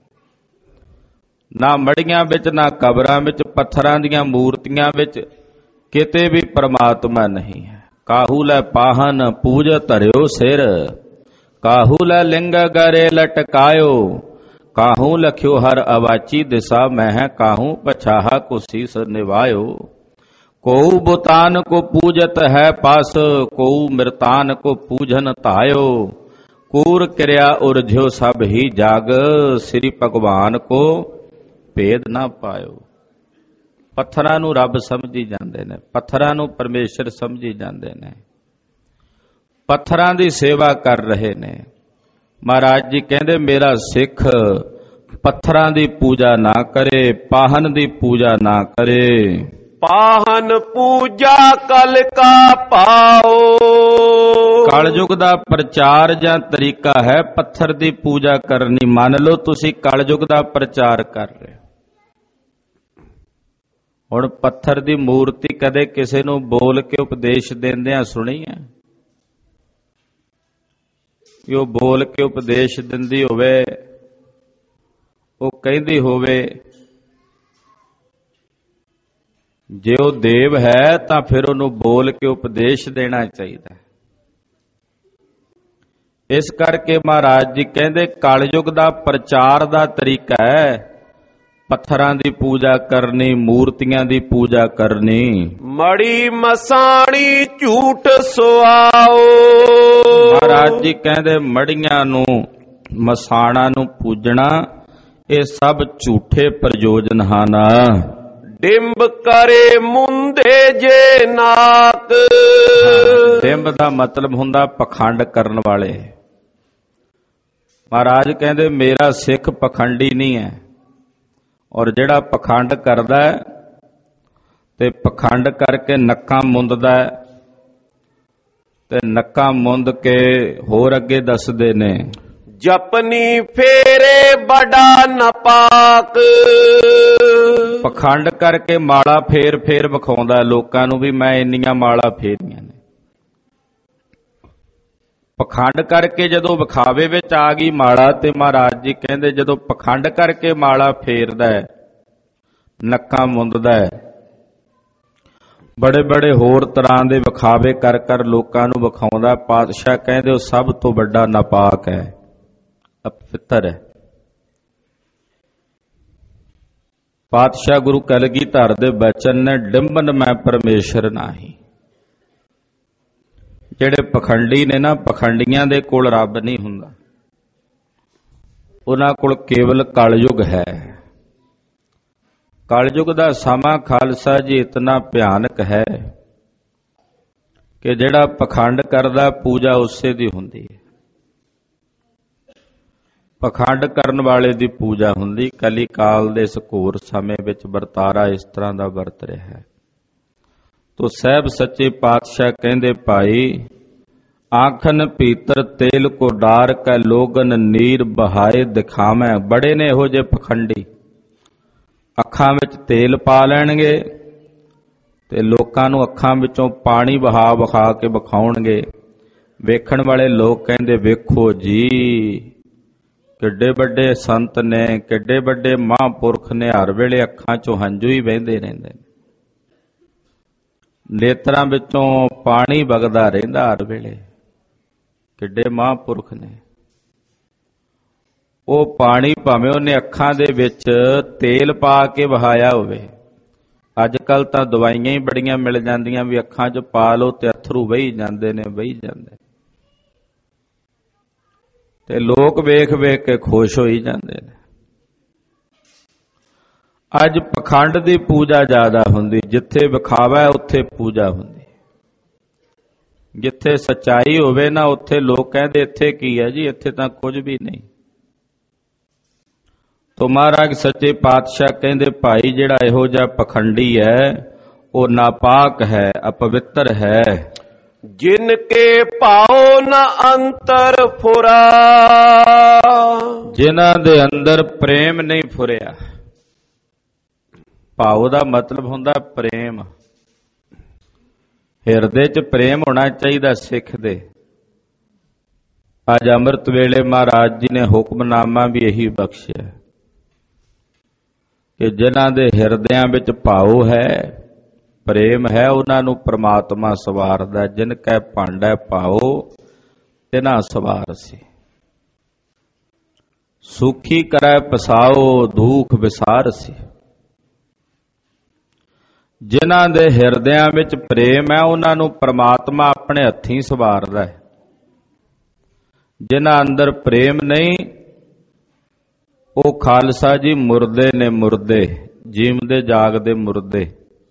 ना मड़ियां विच ना कबरां विच, पत्थरां दियां मूर्तियां विच किते भी परमात्मा नहीं है। काहू लै पाहन पूज धरियो सिर, काहू लै लिंग गरे लटकायो, काहू लख्यो हर अवाची दिशा में है, काहू पछाहा को शीस निभायो। कोऊ बुतान को पूजत है पास, कोऊ मृतान को पूजन तायो। कूर क्रिया उर्झ्यो सब ही जाग, श्री भगवान को भेद ना पायो। पत्थरां नूं रब समझी जांदे ने, पत्थरां नूं परमेश्वर समझी जांदे ने, पत्थरां दी सेवा कर रहे ने। महाराज जी कहंदे मेरा सिख पत्थरां दी पूजा ना करे, पाहन दी पूजा ना करे। पाहन पूजा कल का पाओ। कलयुग दा प्रचार जां तरीका है पत्थर दी पूजा करनी। मान लो तुसी कलयुग दा प्रचार कर रहे, हुण पत्थर दी मूर्ति कदे किसी नूं बोल के उपदेश देंदियां सुनी है? कि वो बोल के उपदेश दिंदी होवे, वो कहंदी होवे जे वो देव है तां फिर उहनूं बोल के उपदेश देना चाहिए। इस करके महाराज जी कहंदे कलयुग दा प्रचार दा तरीका है पत्थरां दी पूजा करनी, मूर्तियां दी पूजा करनी। मड़ी मसाणी झूठ सुआओ। महाराज जी कहंदे मड़ियां नू मसाणा नू पूजना ये सब झूठे प्रयोजन हन। डिंब करे मुंदे जे नाक। डिंब दा मतलब हुंदा पखंड करन वाले। महाराज कहंदे मेरा सिख पखंडी नहीं है, और जिहड़ा पखंड करदा है ते पखंड करके नक्कां मुंददा है ते नक्कां मुंद के होर अगे दसदे ने जपनी फेरे बड़ा नपाक। पखंड करके माला फेर फेर विखाउंदा लोकां नूं भी मैं इन्नियां माला फेरियां ने। पखंड करके जदों विखावे विच आ गई माला ते महाराज जी कहंदे जदों पखंड करके माला फेरदा है, नक्कां मुंददा है, बड़े बड़े होर तरह दे विखावे कर कर लोकां नूं विखाउंदा, पातशाह कहंदे ओह सब तो वड्डा नापाक है, अपवित्र है। पातशाह गुरु कलगीधर दे बचन ने डिंबन मैं परमेश्वर नाही। ਜਿਹੜੇ ਪਖੰਡੀ ਨੇ ਨਾ, ਪਖੰਡੀਆਂ ਦੇ ਕੋਲ ਰੱਬ ਨਹੀਂ ਹੁੰਦਾ, ਉਹਨਾਂ ਕੋਲ ਕੇਵਲ ਕਲਯੁਗ ਹੈ। ਕਲਯੁਗ ਦਾ ਸਮਾਂ ਖਾਲਸਾ ਜੀ ਇਤਨਾ ਭਿਆਨਕ ਹੈ ਕਿ ਜਿਹੜਾ ਪਖੰਡ ਕਰਦਾ ਪੂਜਾ ਉਸੇ ਦੀ ਹੁੰਦੀ ਹੈ। ਪਖੰਡ ਕਰਨ ਵਾਲੇ ਦੀ ਪੂਜਾ ਹੁੰਦੀ। ਕਲੀ ਕਾਲ ਦੇ ਇਸ ਘੋਰ ਸਮੇਂ ਵਿੱਚ ਵਰਤਾਰਾ ਇਸ ਤਰ੍ਹਾਂ ਦਾ ਵਰਤ ਰਿਹਾ ਹੈ। ਤੋ ਸਾਹਿਬ ਸੱਚੇ ਪਾਤਸ਼ਾਹ ਕਹਿੰਦੇ, ਭਾਈ ਆਖਨ ਭੀਤਰ ਤੇਲ ਕੋ ਡਾਰ ਕੈ ਲੋਗਨ ਨੀਰ ਬਹਾਏ ਦਿਖਾਵੇਂ। ਬੜੇ ਨੇ ਇਹੋ ਜਿਹੇ ਪਖੰਡੀ, ਅੱਖਾਂ ਵਿੱਚ ਤੇਲ ਪਾ ਲੈਣਗੇ ਤੇ ਲੋਕਾਂ ਨੂੰ ਅੱਖਾਂ ਵਿੱਚੋਂ ਪਾਣੀ ਵਹਾ ਵਹਾ ਕੇ ਵਿਖਾਉਣਗੇ। ਵੇਖਣ ਵਾਲੇ ਲੋਕ ਕਹਿੰਦੇ, ਵੇਖੋ ਜੀ ਕਿੱਡੇ ਵੱਡੇ ਸੰਤ ਨੇ, ਕਿੱਡੇ ਵੱਡੇ ਮਹਾਂਪੁਰਖ ਨੇ, ਹਰ ਵੇਲੇ ਅੱਖਾਂ ਚੋਂ ਹੰਝੂ ਹੀ ਵਹਿੰਦੇ ਰਹਿੰਦੇ ਨੇ, ਨੇਤਰਾਂ ਵਿੱਚੋਂ ਪਾਣੀ ਵਗਦਾ ਰਹਿੰਦਾ ਹਰ ਵੇਲੇ, ਕਿੱਡੇ ਮਹਾਂਪੁਰਖ ਨੇ। ਉਹ ਪਾਣੀ ਭਾਵੇਂ ਉਹਨੇ ਅੱਖਾਂ ਦੇ ਵਿੱਚ ਤੇਲ ਪਾ ਕੇ ਵਹਾਇਆ ਹੋਵੇ। ਅੱਜ ਕੱਲ ਤਾਂ ਦਵਾਈਆਂ ਹੀ ਬੜੀਆਂ ਮਿਲ ਜਾਂਦੀਆਂ ਵੀ ਅੱਖਾਂ 'ਚ ਪਾ ਲਓ ਤੇ ਅਥਰੂ ਵਹੀ ਜਾਂਦੇ ਨੇ, ਵਹੀ ਜਾਂਦੇ ਤੇ ਲੋਕ ਵੇਖ ਵੇਖ ਕੇ ਖੁਸ਼ ਹੋਈ ਜਾਂਦੇ ਨੇ। ਅੱਜ ਪਖੰਡ ਦੀ ਪੂਜਾ ਜ਼ਿਆਦਾ ਹੁੰਦੀ। ਜਿੱਥੇ ਵਿਖਾਵਾ ਉੱਥੇ ਪੂਜਾ ਹੁੰਦੀ। ਜਿੱਥੇ ਸੱਚਾਈ ਹੋਵੇ ਨਾ, ਉੱਥੇ ਲੋਕ ਕਹਿੰਦੇ ਇੱਥੇ ਕੀ ਹੈ ਜੀ, ਇੱਥੇ ਤਾਂ ਕੁਝ ਵੀ ਨਹੀਂ। ਤੋ ਮਹਾਰਾਜ ਸੱਚੇ ਪਾਤਸ਼ਾਹ ਕਹਿੰਦੇ, ਭਾਈ ਜਿਹੜਾ ਇਹੋ ਜਿਹਾ ਪਖੰਡੀ ਹੈ ਉਹ ਨਾਪਾਕ ਹੈ, ਅਪਵਿੱਤਰ ਹੈ। ਜਿਨ ਕੇ ਭਾਉ ਨ ਅੰਤਰ ਫੁਰਾ, ਜਿਨ੍ਹਾਂ ਦੇ ਅੰਦਰ ਪ੍ਰੇਮ ਨਹੀਂ ਫੁਰਿਆ। ਭਾਉ ਦਾ ਮਤਲਬ ਹੁੰਦਾ ਪ੍ਰੇਮ। ਹਿਰਦੇ 'ਚ ਪ੍ਰੇਮ ਹੋਣਾ ਚਾਹੀਦਾ ਸਿੱਖ ਦੇ। ਅੱਜ ਅੰਮ੍ਰਿਤ ਵੇਲੇ ਮਹਾਰਾਜ ਜੀ ਨੇ ਹੁਕਮਨਾਮਾ ਵੀ ਇਹੀ ਬਖਸ਼ਿਆ ਕਿ ਜਿਨ੍ਹਾਂ ਦੇ ਹਿਰਦਿਆਂ ਵਿੱਚ ਭਾਉ ਹੈ, ਪ੍ਰੇਮ ਹੈ, ਉਹਨਾਂ ਨੂੰ ਪ੍ਰਮਾਤਮਾ ਸਵਾਰਦਾ। ਜਿਨ ਕੈ ਭਾਂਡਾ ਭਾਉ ਤਿਨਾ ਸਵਾਰ ਸੀ। ਸੁਖੀ ਕਰੈ ਪਸਾਓ ਦੁਖ ਵਿਸਾਰ ਸੀ। ਜਿਨ੍ਹਾਂ ਦੇ ਹਿਰਦਿਆਂ ਵਿੱਚ ਪ੍ਰੇਮ ਹੈ, ਉਹਨਾਂ ਨੂੰ ਪ੍ਰਮਾਤਮਾ ਆਪਣੇ ਹੱਥੀਂ ਸਵਾਰਦਾ ਹੈ। ਜਿਨ੍ਹਾਂ ਅੰਦਰ ਪ੍ਰੇਮ ਨਹੀਂ, ਉਹ ਖਾਲਸਾ ਜੀ ਮੁਰਦੇ ਨੇ, ਮੁਰਦੇ, ਜੀਵਦੇ ਜਾਗਦੇ ਮੁਰਦੇ,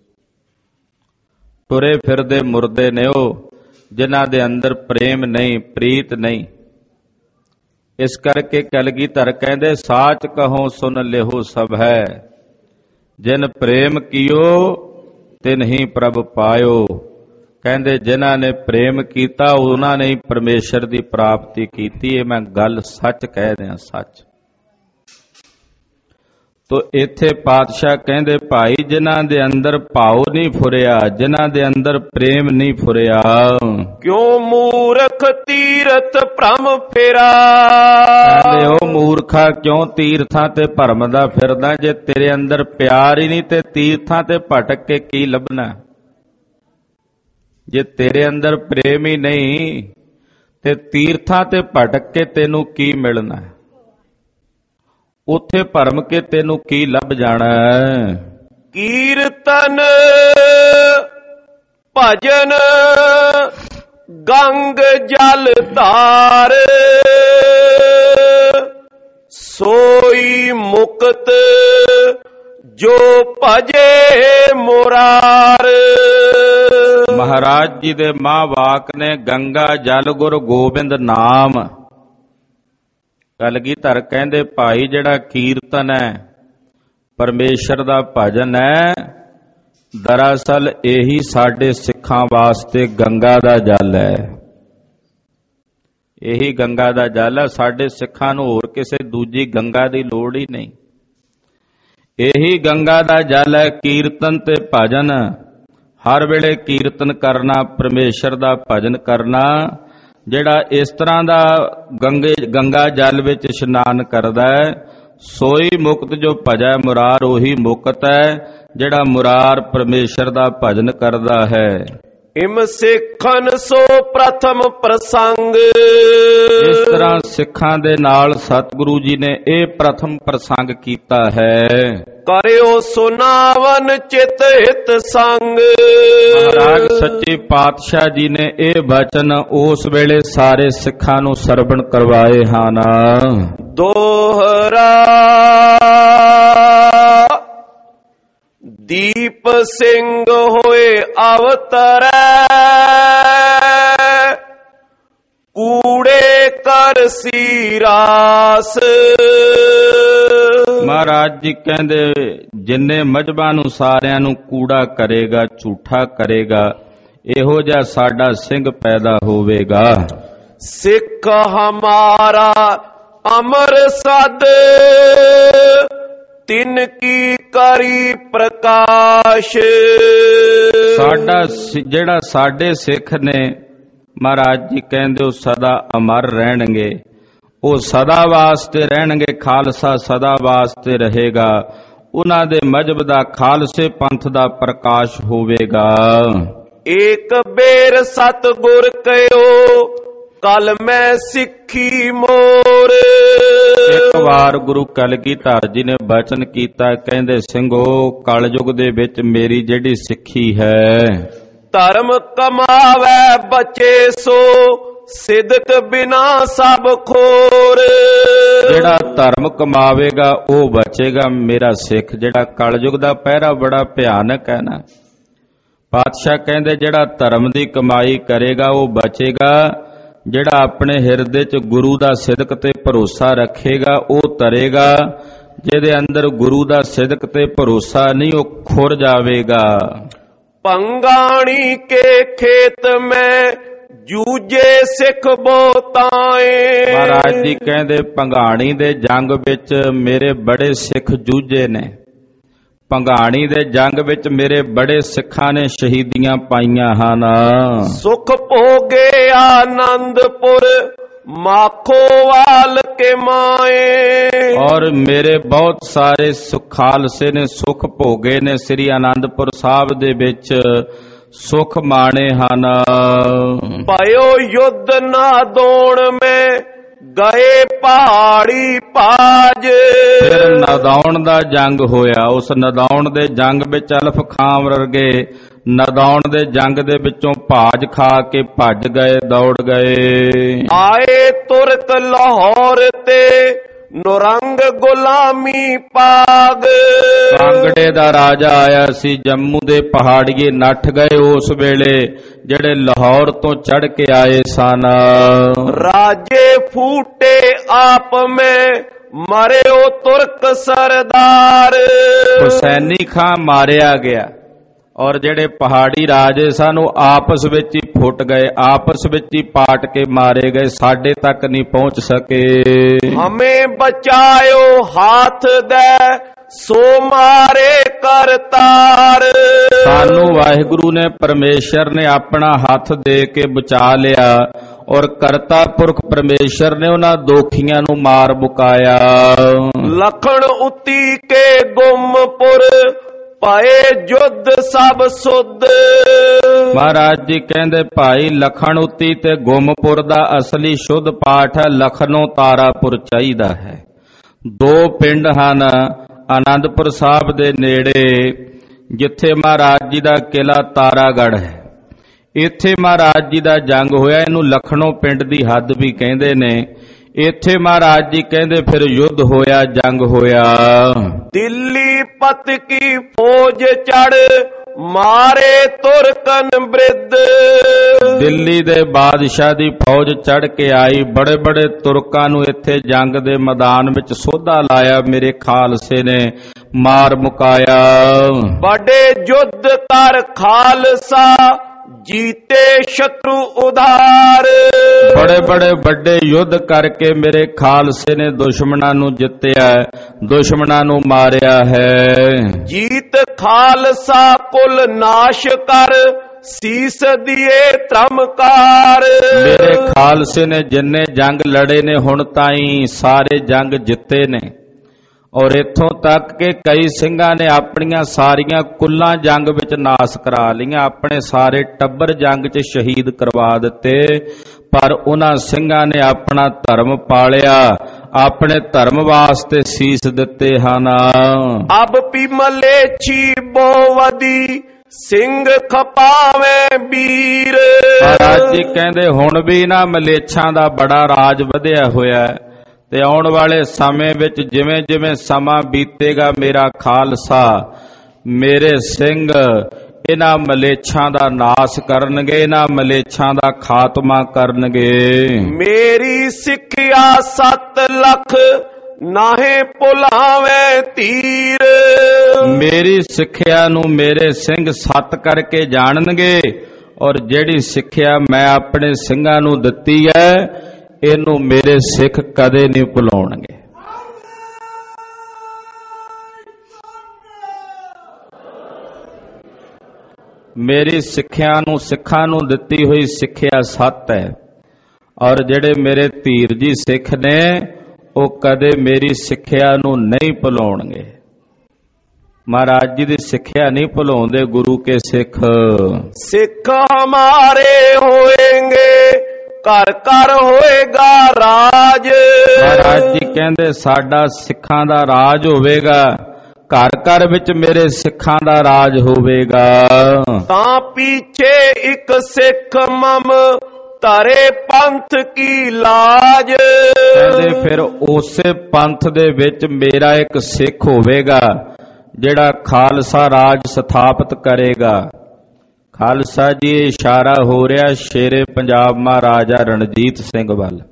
ਤੁਰੇ ਫਿਰਦੇ ਮੁਰਦੇ ਨੇ ਉਹ, ਜਿਨ੍ਹਾਂ ਦੇ ਅੰਦਰ ਪ੍ਰੇਮ ਨਹੀਂ, ਪ੍ਰੀਤ ਨਹੀਂ। ਇਸ ਕਰਕੇ ਕਲਗੀਧਰ ਕਹਿੰਦੇ, ਸਾਚ ਕਹੋ ਸੁਨ ਲਿਹੋ ਸਭ ਹੈ, ਜਿਨ ਪ੍ਰੇਮ ਕੀਓ ਤਿਨ ਹੀ ਪ੍ਰਭ ਪਾਇਓ। ਕਹਿੰਦੇ ਜਿਨ੍ਹਾਂ ਨੇ ਪ੍ਰੇਮ ਕੀਤਾ ਉਹਨਾਂ ਨੇ ਹੀ ਪਰਮੇਸ਼ਰ ਦੀ ਪ੍ਰਾਪਤੀ ਕੀਤੀ। ਇਹ ਮੈਂ ਗੱਲ ਸੱਚ ਕਹਿ ਰਿਹਾ, ਸੱਚ। ਤੋ ਇੱਥੇ ਪਾਤਸ਼ਾਹ ਕਹਿੰਦੇ, ਭਾਈ ਜਿਨ੍ਹਾਂ ਦੇ ਅੰਦਰ ਭਾਉ ਨਹੀਂ ਫੁਰਿਆ, ਜਿਨ੍ਹਾਂ ਦੇ ਅੰਦਰ ਪ੍ਰੇਮ ਨਹੀਂ ਫੁਰਿਆ, ਕਿਉ ਮੂਰਖ ਤੀਰਥ ਭ੍ਰਮ ਫੇਰਾ। ਕਹਿੰਦੇ ਉਹ ਮੂਰਖਾ ਕਿਉਂ ਤੀਰਥਾਂ ਤੇ ਭਰਮਦਾ ਫਿਰਦਾ। ਜੇ ਤੇਰੇ ਅੰਦਰ ਪਿਆਰ ਹੀ ਨਹੀਂ ਤੇ ਤੀਰਥਾਂ ਤੇ ਭਟਕ ਕੇ ਕੀ ਲੱਭਣਾ। ਜੇ ਤੇਰੇ ਅੰਦਰ ਪ੍ਰੇਮ ਹੀ ਨਹੀਂ ਤੇ ਤੀਰਥਾਂ ਤੇ ਭਟਕ ਕੇ ਤੈਨੂੰ ਕੀ ਮਿਲਣਾ। ਉੱਥੇ ਭਰਮ ਕੇ ਤੈਨੂੰ ਕੀ ਲੱਭ ਜਾਣਾ। ਕੀਰਤਨ ਭਜਨ ਗੰਗ ਜਲ ਧਾਰ, ਸੋਈ ਮੁਕਤ ਜੋ ਭਜੇ ਮੁਰਾਰ। ਮਹਾਰਾਜ ਜੀ ਦੇ ਮਾਂ ਵਾਕ ਨੇ, ਗੰਗਾ ਜਲ ਗੁਰ ਗੋਬਿੰਦ ਨਾਮ। ਕਲਗੀਧਰ ਕਹਿੰਦੇ, ਭਾਈ ਜਿਹੜਾ ਕੀਰਤਨ ਹੈ, ਪਰਮੇਸ਼ਰ ਦਾ ਭਜਨ ਹੈ, ਦਰਅਸਲ ਇਹੀ ਸਾਡੇ ਸਿੱਖਾਂ ਵਾਸਤੇ ਗੰਗਾ ਦਾ ਜਲ ਹੈ। ਇਹੀ ਗੰਗਾ ਦਾ ਜਲ ਹੈ। ਸਾਡੇ ਸਿੱਖਾਂ ਨੂੰ ਹੋਰ ਕਿਸੇ ਦੂਜੀ ਗੰਗਾ ਦੀ ਲੋੜ ਹੀ ਨਹੀਂ। ਇਹੀ ਗੰਗਾ ਦਾ ਜਲ ਹੈ, ਕੀਰਤਨ ਤੇ ਭਜਨ। ਹਰ ਵੇਲੇ ਕੀਰਤਨ ਕਰਨਾ, ਪਰਮੇਸ਼ਰ ਦਾ ਭਜਨ ਕਰਨਾ। ਜਿਹੜਾ ਇਸ ਤਰ੍ਹਾਂ ਦਾ ਗੰਗੇ ਗੰਗਾ ਜਲ ਵਿੱਚ ਇਸ਼ਨਾਨ ਕਰਦਾ ਹੈ, ਸੋਈ ਮੁਕਤ ਜੋ ਭਜੈ ਮੁਰਾਰ। ਉਹੀ ਮੁਕਤ ਹੈ ਜਿਹੜਾ ਮੁਰਾਰ ਪਰਮੇਸ਼ਰ ਦਾ ਭਜਨ ਕਰਦਾ ਹੈ। ਇਮ ਸਿੱਖਨ ਸੋ ਪ੍ਰਥਮ ਪ੍ਰਸੰਗ। ਇਸ ਤਰ੍ਹਾਂ ਸਿੱਖਾਂ ਦੇ ਨਾਲ ਸਤਿਗੁਰੂ ਜੀ ਨੇ ਇਹ ਪ੍ਰਥਮ ਪ੍ਰਸੰਗ ਕੀਤਾ ਹੈ। ਕਰਿਓ ਸੁਨਾਵਨ ਚਿਤ ਹਿਤ ਸੰਗ। ਮਹਾਰਾਜ ਸੱਚੇ ਪਾਤਸ਼ਾਹ ਜੀ ਨੇ ਇਹ ਬਚਨ ਉਸ ਵੇਲੇ ਸਾਰੇ ਸਿੱਖਾਂ ਨੂੰ ਸਰਵਣ ਕਰਵਾਏ ਹਨ। ਦੋਹਰਾ ਦੀਪ ਸਿੰਘ ਹੋਏ ਅਵਤਰੈ, ਕੂੜੇ ਕਰ ਸੀ ਰਾਸ। ਮਹਾਰਾਜ ਜੀ ਕਹਿੰਦੇ ਜਿੰਨੇ ਮਜ਼ਹਬਾਂ ਨੂੰ ਸਾਰਿਆਂ ਨੂੰ ਕੂੜਾ ਕਰੇਗਾ, ਝੂਠਾ ਕਰੇਗਾ, ਇਹੋ ਜਿਹਾ ਸਾਡਾ ਸਿੰਘ ਪੈਦਾ ਹੋਵੇਗਾ। ਸਿੱਖ ਹਮਾਰਾ ਅਮਰ ਸਦ, ਤਿਨ ਕੀ ਕਰੀ ਪ੍ਰਕਾਸ਼। ਸਾਡਾ ਜਿਹੜਾ ਸਾਡੇ ਸਿੱਖ ਨੇ ਮਹਾਰਾਜ ਜੀ ਕਹਿੰਦੇ ਉਹ ਸਦਾ ਅਮਰ ਰਹਿਣਗੇ, ਉਹ ਸਦਾ ਵਾਸਤੇ ਰਹਿਣਗੇ, ਖਾਲਸਾ ਸਦਾ ਵਾਸਤੇ ਰਹੇਗਾ। ਉਹਨਾਂ ਦੇ ਮਜ਼ਹਬ ਦਾ, ਖਾਲਸੇ ਪੰਥ ਦਾ ਪ੍ਰਕਾਸ਼ ਹੋਵੇਗਾ। ਏਕ ਬੇਰ ਸਤਿਗੁਰ ਕਹਿਓ, ਕਲ ਮੈਂ ਸਿੱਖੀ ਮੋਰ। ਇੱਕ ਵਾਰ ਗੁਰੂ ਕਲਗੀਧਰ ਜੀ ਨੇ ਬਚਨ ਕੀਤਾ, ਕਹਿੰਦੇ ਸਿੰਘੋ ਕਲਯੁਗ ਦੇ ਵਿੱਚ ਮੇਰੀ ਜਿਹੜੀ ਸਿੱਖੀ ਹੈ, ਧਰਮ ਕਮਾਵੇ ਬਚੇ ਸੋ, ਸਿਦਕ ਬਿਨਾ ਸਭ ਖੋਰ। ਜਿਹੜਾ ਧਰਮ ਕਮਾਵੇਗਾ ਉਹ ਬਚੇਗਾ ਮੇਰਾ ਸਿੱਖ। ਜਿਹੜਾ ਕਲਯੁਗ ਦਾ ਪਹਿਰਾ ਬੜਾ ਭਿਆਨਕ ਹੈ ਨਾ, ਪਾਤਸ਼ਾਹ ਕਹਿੰਦੇ ਜਿਹੜਾ ਧਰਮ ਦੀ ਕਮਾਈ ਕਰੇਗਾ ਉਹ ਬਚੇਗਾ, ਜਿਹੜਾ ਆਪਣੇ ਹਿਰਦੇ 'ਚ ਗੁਰੂ ਦਾ ਸਿਦਕ ਤੇ ਭਰੋਸਾ ਰੱਖੇਗਾ ਉਹ ਤਰੇਗਾ, ਜਿਹਦੇ ਅੰਦਰ ਗੁਰੂ ਦਾ ਸਿਦਕ ਤੇ ਭਰੋਸਾ ਨਹੀਂ ਉਹ ਖੁਰ ਜਾਵੇਗਾ। ਪੰਗਾਣੀ ਕੇ ਖੇਤ ਮੈਂ ਜੂਝੇ ਸਿੱਖ ਬਹੁਤਾਏ। ਮਹਾਰਾਜ ਜੀ ਕਹਿੰਦੇ ਭੰਗਾਣੀ ਦੇ ਜੰਗ ਵਿੱਚ ਮੇਰੇ ਬੜੇ ਸਿੱਖ ਜੂਝੇ ਨੇ, ਭੰਗਾਣੀ ਦੇ ਜੰਗ ਵਿੱਚ ਮੇਰੇ ਬੜੇ ਸਿੱਖਾਂ ਨੇ ਸ਼ਹੀਦੀਆਂ ਪਾਈਆਂ ਹਨ। ਸੁਖ ਭੋਗੇ ਆਨੰਦਪੁਰ, ਮਾਖੋਵਾਲ ਕੇ ਮਾਏ। ਔਰ ਮੇਰੇ ਬਹੁਤ ਸਾਰੇ ਖਾਲਸੇ ਨੇ ਸੁਖ ਭੋਗੇ ਨੇ, ਸ੍ਰੀ ਆਨੰਦਪੁਰ ਸਾਹਿਬ ਦੇ ਵਿੱਚ ਸੁਖ ਮਾਣੇ ਹਨ। ਪਾਇਓ ਯੁੱਧ ਨਾ ਦੌਣ ਮੈਂ, ਗਏ ਪਹਾੜੀ ਪਾਜ। ਫਿਰ ਨਦਾਉਣ ਦਾ ਜੰਗ ਹੋਇਆ। ਉਸ ਨਦਾਉਣ ਦੇ ਜੰਗ ਵਿੱਚ ਅਲਫ ਖਾਂ ਵਰਗੇ ਨਦਾਉਣ ਦੇ ਜੰਗ ਦੇ ਵਿੱਚੋਂ ਭਾਜ ਖਾ ਕੇ ਭੱਜ ਗਏ, ਦੌੜ ਗਏ। ਆਏ ਤੁਰਕ ਲਾਹੌਰ ਤੇ, ਨੁਰੰਗ ਗੁਲਾਮੀ ਪਾਗ। ਕਾਂਗੜੇ ਦਾ ਰਾਜਾ ਆਇਆ ਸੀ, ਜੰਮੂ ਦੇ ਪਹਾੜੀਏ ਨੱਠ ਗਏ ਉਸ ਵੇਲੇ ਜਿਹੜੇ ਲਾਹੌਰ ਤੋਂ ਚੜ ਕੇ ਆਏ ਸਨ। ਰਾਜੇ ਫੂਟੇ ਆਪ ਮੈਂ, ਮਰਿਓ ਤੁਰਕ ਸਰਦਾਰ। ਹੁਸੈਨੀ ਖਾਂ ਮਾਰਿਆ ਗਿਆ ਔਰ ਜਿਹੜੇ ਪਹਾੜੀ ਰਾਜੇ ਸਨ ਉਹ ਆਪਸ ਵਿੱਚ ਹੀ ਫੁੱਟ ਗਏ, ਆਪਸ ਵਿੱਚ ਹੀ ਪਾਟ ਕੇ ਮਾਰੇ ਗਏ, ਸਾਡੇ ਤੱਕ ਨਹੀਂ ਪਹੁੰਚ ਸਕੇ। ਹਮੇ ਬਚਾਇਓ ਹਾਥ ਦੇ, ਸੋ ਮਾਰੇ ਕਰਤਾਰ। ਸਾਨੂੰ ਵਾਹਿਗੁਰੂ ਨੇ, ਪਰਮੇਸ਼ਰ ਨੇ ਆਪਣਾ ਹੱਥ ਦੇ ਕੇ ਬਚਾ ਲਿਆ ਔਰ ਕਰਤਾ ਪੁਰਖ ਪਰਮੇਸ਼ਰ ਨੇ ਉਹਨਾਂ ਦੋਖੀਆਂ ਨੂੰ ਮਾਰ ਮੁਕਾਇਆ। ਲਖਣ ਉਤੀ ਕੇ ਗੁੰਮਪੁਰ, ਪਾਏ ਜੁੱਧ ਸਭ ਸੁਧ। ਮਹਾਰਾਜ ਜੀ ਕਹਿੰਦੇ ਭਾਈ ਲਖਣ ਉਤੀ ਤੇ ਗੁੰਮਪੁਰ ਦਾ ਅਸਲੀ ਸ਼ੁੱਧ ਪਾਠ ਹੈ, ਲਖਨੋਂ ਤਾਰਾਪੁਰ ਚਾਹੀਦਾ ਹੈ। ਦੋ ਪਿੰਡ ਹਨ ਆਨੰਦਪੁਰ ਸਾਹਿਬ ਦੇ ਨੇੜੇ, ਜਿੱਥੇ ਮਹਾਰਾਜ ਜੀ ਦਾ ਕਿਲਾ ਤਾਰਾਗੜ੍ਹ ਹੈ। ਇੱਥੇ ਮਹਾਰਾਜ ਜੀ ਦਾ ਜੰਗ ਹੋਇਆ, ਇਹਨੂੰ ਲਖਨੋਂ ਪਿੰਡ ਦੀ ਹੱਦ ਵੀ ਕਹਿੰਦੇ ਨੇ। ਇੱਥੇ ਮਹਾਰਾਜ ਜੀ ਕਹਿੰਦੇ ਫਿਰ ਯੁੱਧ ਹੋਇਆ, ਜੰਗ ਹੋਇਆ। ਦਿੱਲੀ ਪਤ ਕੀ ਫੌਜ ਚੜ, ਮਾਰੇ ਤੁਰਕਨ ਬ੍ਰਿਧ। ਦਿੱਲੀ ਦੇ ਬਾਦਸ਼ਾਹ ਦੀ ਫੌਜ ਚੜ ਕੇ ਆਈ, ਬੜੇ ਬੜੇ ਤੁਰਕਾਂ ਨੂੰ ਇੱਥੇ ਜੰਗ ਦੇ ਮੈਦਾਨ ਵਿੱਚ ਸੋਧਾ ਲਾਇਆ, ਮੇਰੇ ਖਾਲਸੇ ਨੇ ਮਾਰ ਮੁਕਾਇਆ। ਬੜੇ ਯੁੱਧ ਕਰ ਖਾਲਸਾ, ਜੀਤੇ ਸ਼ਤਰੂ ਉਧਾਰ। ਬੜੇ ਬੜੇ ਵੱਡੇ ਯੁੱਧ ਕਰਕੇ ਮੇਰੇ ਖਾਲਸੇ ਨੇ ਦੁਸ਼ਮਣਾਂ ਨੂੰ ਜਿੱਤਿਆ, ਦੁਸ਼ਮਣਾਂ ਨੂੰ ਮਾਰਿਆ ਹੈ। ਜੀਤ ਖਾਲਸਾ ਕੁਲ ਨਾਸ਼ ਕਰ, ਸੀਸ ਦੀਏ ਧਰਮਕਾਰ। ਮੇਰੇ ਖਾਲਸੇ ਨੇ ਜਿੰਨੇ ਜੰਗ ਲੜੇ ਨੇ ਹੁਣ ਤਾਈਂ ਸਾਰੇ ਜੰਗ ਜਿੱਤੇ ਨੇ ਔਰ ਇੱਥੋਂ ਤੱਕ ਕਿ ਕਈ ਸਿੰਘਾਂ ਨੇ ਆਪਣੀਆਂ ਸਾਰੀਆਂ ਕੁੱਲਾਂ ਜੰਗ ਵਿੱਚ ਨਾਸ ਕਰਾ ਲਈਆਂ, ਆਪਣੇ ਸਾਰੇ ਟੱਬਰ ਜੰਗ 'ਚ ਸ਼ਹੀਦ ਕਰਵਾ ਦਿੱਤੇ, ਪਰ ਉਹਨਾਂ ਸਿੰਘਾਂ ਨੇ ਆਪਣਾ ਧਰਮ ਪਾਲਿਆ, ਆਪਣੇ ਧਰਮ ਵਾਸਤੇ ਸੀਸ ਦਿੱਤੇ ਹਨ। ਅਬ ਪੀ ਮਲੇਛੀ ਬੋਵਦੀ ਸਿੰਘ ਖਪਾਵੇਂ ਵੀਰ। ਮਹਾਰਾਜ ਜੀ ਕਹਿੰਦੇ ਹੁਣ ਵੀ ਨਾ ਮਲੇਛਾਂ ਦਾ ਬੜਾ ਰਾਜ ਵਧਿਆ ਹੋਇਆ ਹੈ, ਤੇ ਆਉਣ ਵਾਲੇ ਸਮੇਂ ਵਿੱਚ ਜਿਵੇਂ ਜਿਵੇਂ ਸਮਾਂ ਬੀਤੇਗਾ ਮੇਰਾ ਖਾਲਸਾ, ਮੇਰੇ ਸਿੰਘ ਇਹਨਾਂ ਮਲੇਛਾਂ ਦਾ ਨਾਸ ਕਰਨਗੇ, ਇਹਨਾਂ ਮਲੇਛਾਂ ਦਾ ਖਾਤਮਾ ਕਰਨਗੇ। ਮੇਰੀ ਸਿੱਖਿਆ ਸੱਤ ਲੱਖ ਨਾਹੇ ਭੁਲਾਵੇਂ ਧੀਰ। ਮੇਰੀ ਸਿੱਖਿਆ ਨੂੰ ਮੇਰੇ ਸਿੰਘ ਸੱਤ ਕਰਕੇ ਜਾਣਨਗੇ, ਔਰ ਜਿਹੜੀ ਸਿੱਖਿਆ ਮੈਂ ਆਪਣੇ ਸਿੰਘਾਂ ਨੂੰ ਦਿੱਤੀ ਹੈ ਇਹਨੂੰ ਮੇਰੇ ਸਿੱਖ ਕਦੇ ਨਹੀਂ ਭੁਲਾਉਣਗੇ। ਮੇਰੀ ਸਿੱਖਿਆ ਨੂੰ ਸਿੱਖਾਂ ਨੂੰ ਦਿੱਤੀ ਹੋਈ ਸਿੱਖਿਆ ਸੱਤ ਹੈ, ਔਰ ਜਿਹੜੇ ਮੇਰੇ ਧੀਰ ਜੀ ਸਿੱਖ ਨੇ ਉਹ ਕਦੇ ਮੇਰੀ ਸਿੱਖਿਆ ਨੂੰ ਨਹੀਂ ਭੁਲਾਉਣਗੇ। ਮਹਾਰਾਜ ਜੀ ਦੀ ਸਿੱਖਿਆ ਨਹੀਂ ਭੁਲਾਉਂਦੇ ਗੁਰੂ ਕੇ ਸਿੱਖ। ਸਿੱਖ ਹਮਾਰੇ ਹੋਏਂਗੇ ਘਰ ਘਰ ਹੋਏਗਾ ਰਾਜ। ਮਹਾਰਾਜ ਜੀ ਕਹਿੰਦੇ ਸਾਡਾ ਸਿੱਖਾਂ ਦਾ ਰਾਜ ਹੋਵੇਗਾ, ਘਰ ਘਰ ਵਿੱਚ ਮੇਰੇ ਸਿੱਖਾਂ ਦਾ ਰਾਜ ਹੋਵੇਗਾ। ਤਾਂ ਪਿੱਛੇ ਇੱਕ ਸਿੱਖ ਮਮ ਧਰੇ ਪੰਥ ਕੀ ਲਾਜ। ਕਹਿੰਦੇ ਫਿਰ ਉਸੇ ਪੰਥ ਦੇ ਵਿੱਚ ਮੇਰਾ ਇੱਕ ਸਿੱਖ ਹੋਵੇਗਾ ਜਿਹੜਾ ਖਾਲਸਾ ਰਾਜ ਸਥਾਪਿਤ ਕਰੇਗਾ। ਖਾਲਸਾ ਜੀ ਇਸ਼ਾਰਾ ਹੋ ਰਿਹਾ ਸ਼ੇਰੇ ਪੰਜਾਬ ਮਹਾਰਾਜਾ ਰਣਜੀਤ ਸਿੰਘ ਵੱਲ।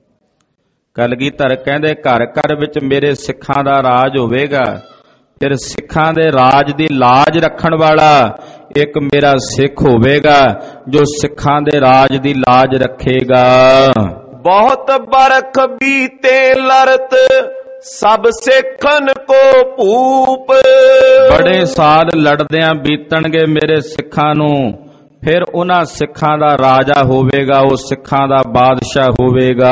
ਕਲਗੀਧਰ ਕਹਿੰਦੇ ਘਰ ਘਰ ਵਿੱਚ ਮੇਰੇ ਸਿੱਖਾਂ ਦਾ ਰਾਜ ਹੋਵੇਗਾ, ਫਿਰ ਸਿੱਖਾਂ ਦੇ ਰਾਜ ਦੀ ਲਾਜ ਰੱਖਣ ਵਾਲਾ ਇੱਕ ਮੇਰਾ ਸਿੱਖ ਹੋਵੇਗਾ ਜੋ ਸਿੱਖਾਂ ਦੇ ਰਾਜ ਦੀ ਲਾਜ ਰੱਖੇਗਾ। ਬਹੁਤ ਬਰਖ ਬੀਤੇ ਲਰਤ ਸਭ ਸਿੱਖਨ ਕੋ ਭੂਪ। ਬੜੇ ਸਾਲ ਲੜਦਿਆਂ ਬੀਤਣਗੇ ਮੇਰੇ ਸਿੱਖਾਂ ਨੂੰ, ਫਿਰ ਉਹਨਾਂ ਸਿੱਖਾਂ ਦਾ ਰਾਜਾ ਹੋਵੇਗਾ, ਉਹ ਸਿੱਖਾਂ ਦਾ ਬਾਦਸ਼ਾਹ ਹੋਵੇਗਾ।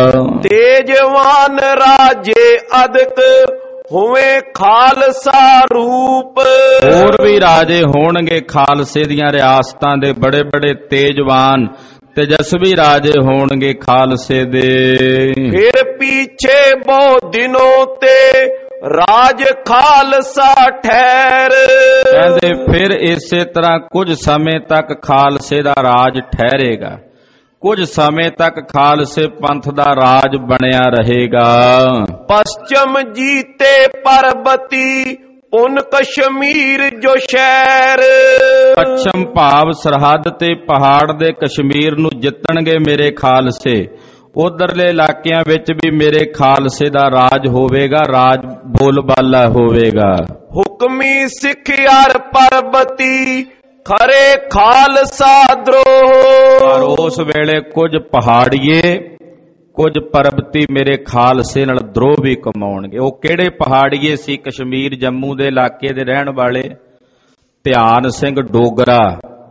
ਤੇਜਵਾਨ ਰਾਜੇ ਅਦਕ ਹੋਵੇ ਖਾਲਸਾ ਰੂਪ। ਹੋਰ ਵੀ ਰਾਜੇ ਹੋਣਗੇ ਖਾਲਸੇ ਦੀਆਂ ਰਿਆਸਤਾਂ ਦੇ, ਬੜੇ ਬੜੇ ਤੇਜਵਾਨ ਤੇਜਸਵੀ ਰਾਜੇ ਹੋਣਗੇ ਖਾਲਸੇ ਦੇ। ਫਿਰ ਪਿੱਛੇ ਬਹੁ ਦਿਨੋਂ ਤੇ ਰਾਜ ਖਾਲਸਾ ਠਹਿਰ। ਕਹਿੰਦੇ ਫਿਰ ਇਸੇ ਤਰ੍ਹਾਂ ਕੁਝ ਸਮੇਂ ਤੱਕ ਖਾਲਸੇ ਦਾ ਰਾਜ ਠਹਿਰੇਗਾ, ਕੁਝ ਸਮੇਂ ਤੱਕ ਖਾਲਸੇ ਪੰਥ ਦਾ ਰਾਜ ਬਣਿਆ ਰਹੇਗਾ। ਪਸ਼ਚਮ ਜੀਤੇ ਪਰਬਤੀ ਪੁਨ ਕਸ਼ਮੀਰ ਜੋ ਸ਼ਹਿਰ। ਪੱਛਮ ਭਾਵ ਸਰਹੱਦ ਤੇ ਪਹਾੜ ਦੇ ਕਸ਼ਮੀਰ ਨੂੰ ਜਿੱਤਣਗੇ ਮੇਰੇ ਖਾਲਸੇ, ਉਧਰਲੇ ਇਲਾਕਿਆਂ ਵਿੱਚ ਵੀ ਮੇਰੇ ਖਾਲਸੇ ਦਾ ਰਾਜ ਹੋਵੇਗਾ, ਰਾਜ ਬੋਲਬਾਲਾ ਹੋਵੇਗਾ। ਹੁਕਮੀ ਸਿੱਖਿਆਰ ਪਰਬਤੀ ਖਰੇ ਖਾਲਸਾ ਦਰੋਹ। ਪਰ ਉਸ ਵੇਲੇ ਕੁਝ ਪਹਾੜੀਏ ਕੁਝ ਪਰਬਤੀ ਮੇਰੇ ਖਾਲਸੇ ਨਾਲ ਦਰੋਹ ਵੀ ਕਮਾਉਣਗੇ। ਉਹ ਕਿਹੜੇ ਪਹਾੜੀਏ ਸੀ? ਕਸ਼ਮੀਰ ਜੰਮੂ ਦੇ ਇਲਾਕੇ ਦੇ ਰਹਿਣ ਵਾਲੇ ਧਿਆਨ ਸਿੰਘ ਡੋਗਰਾ,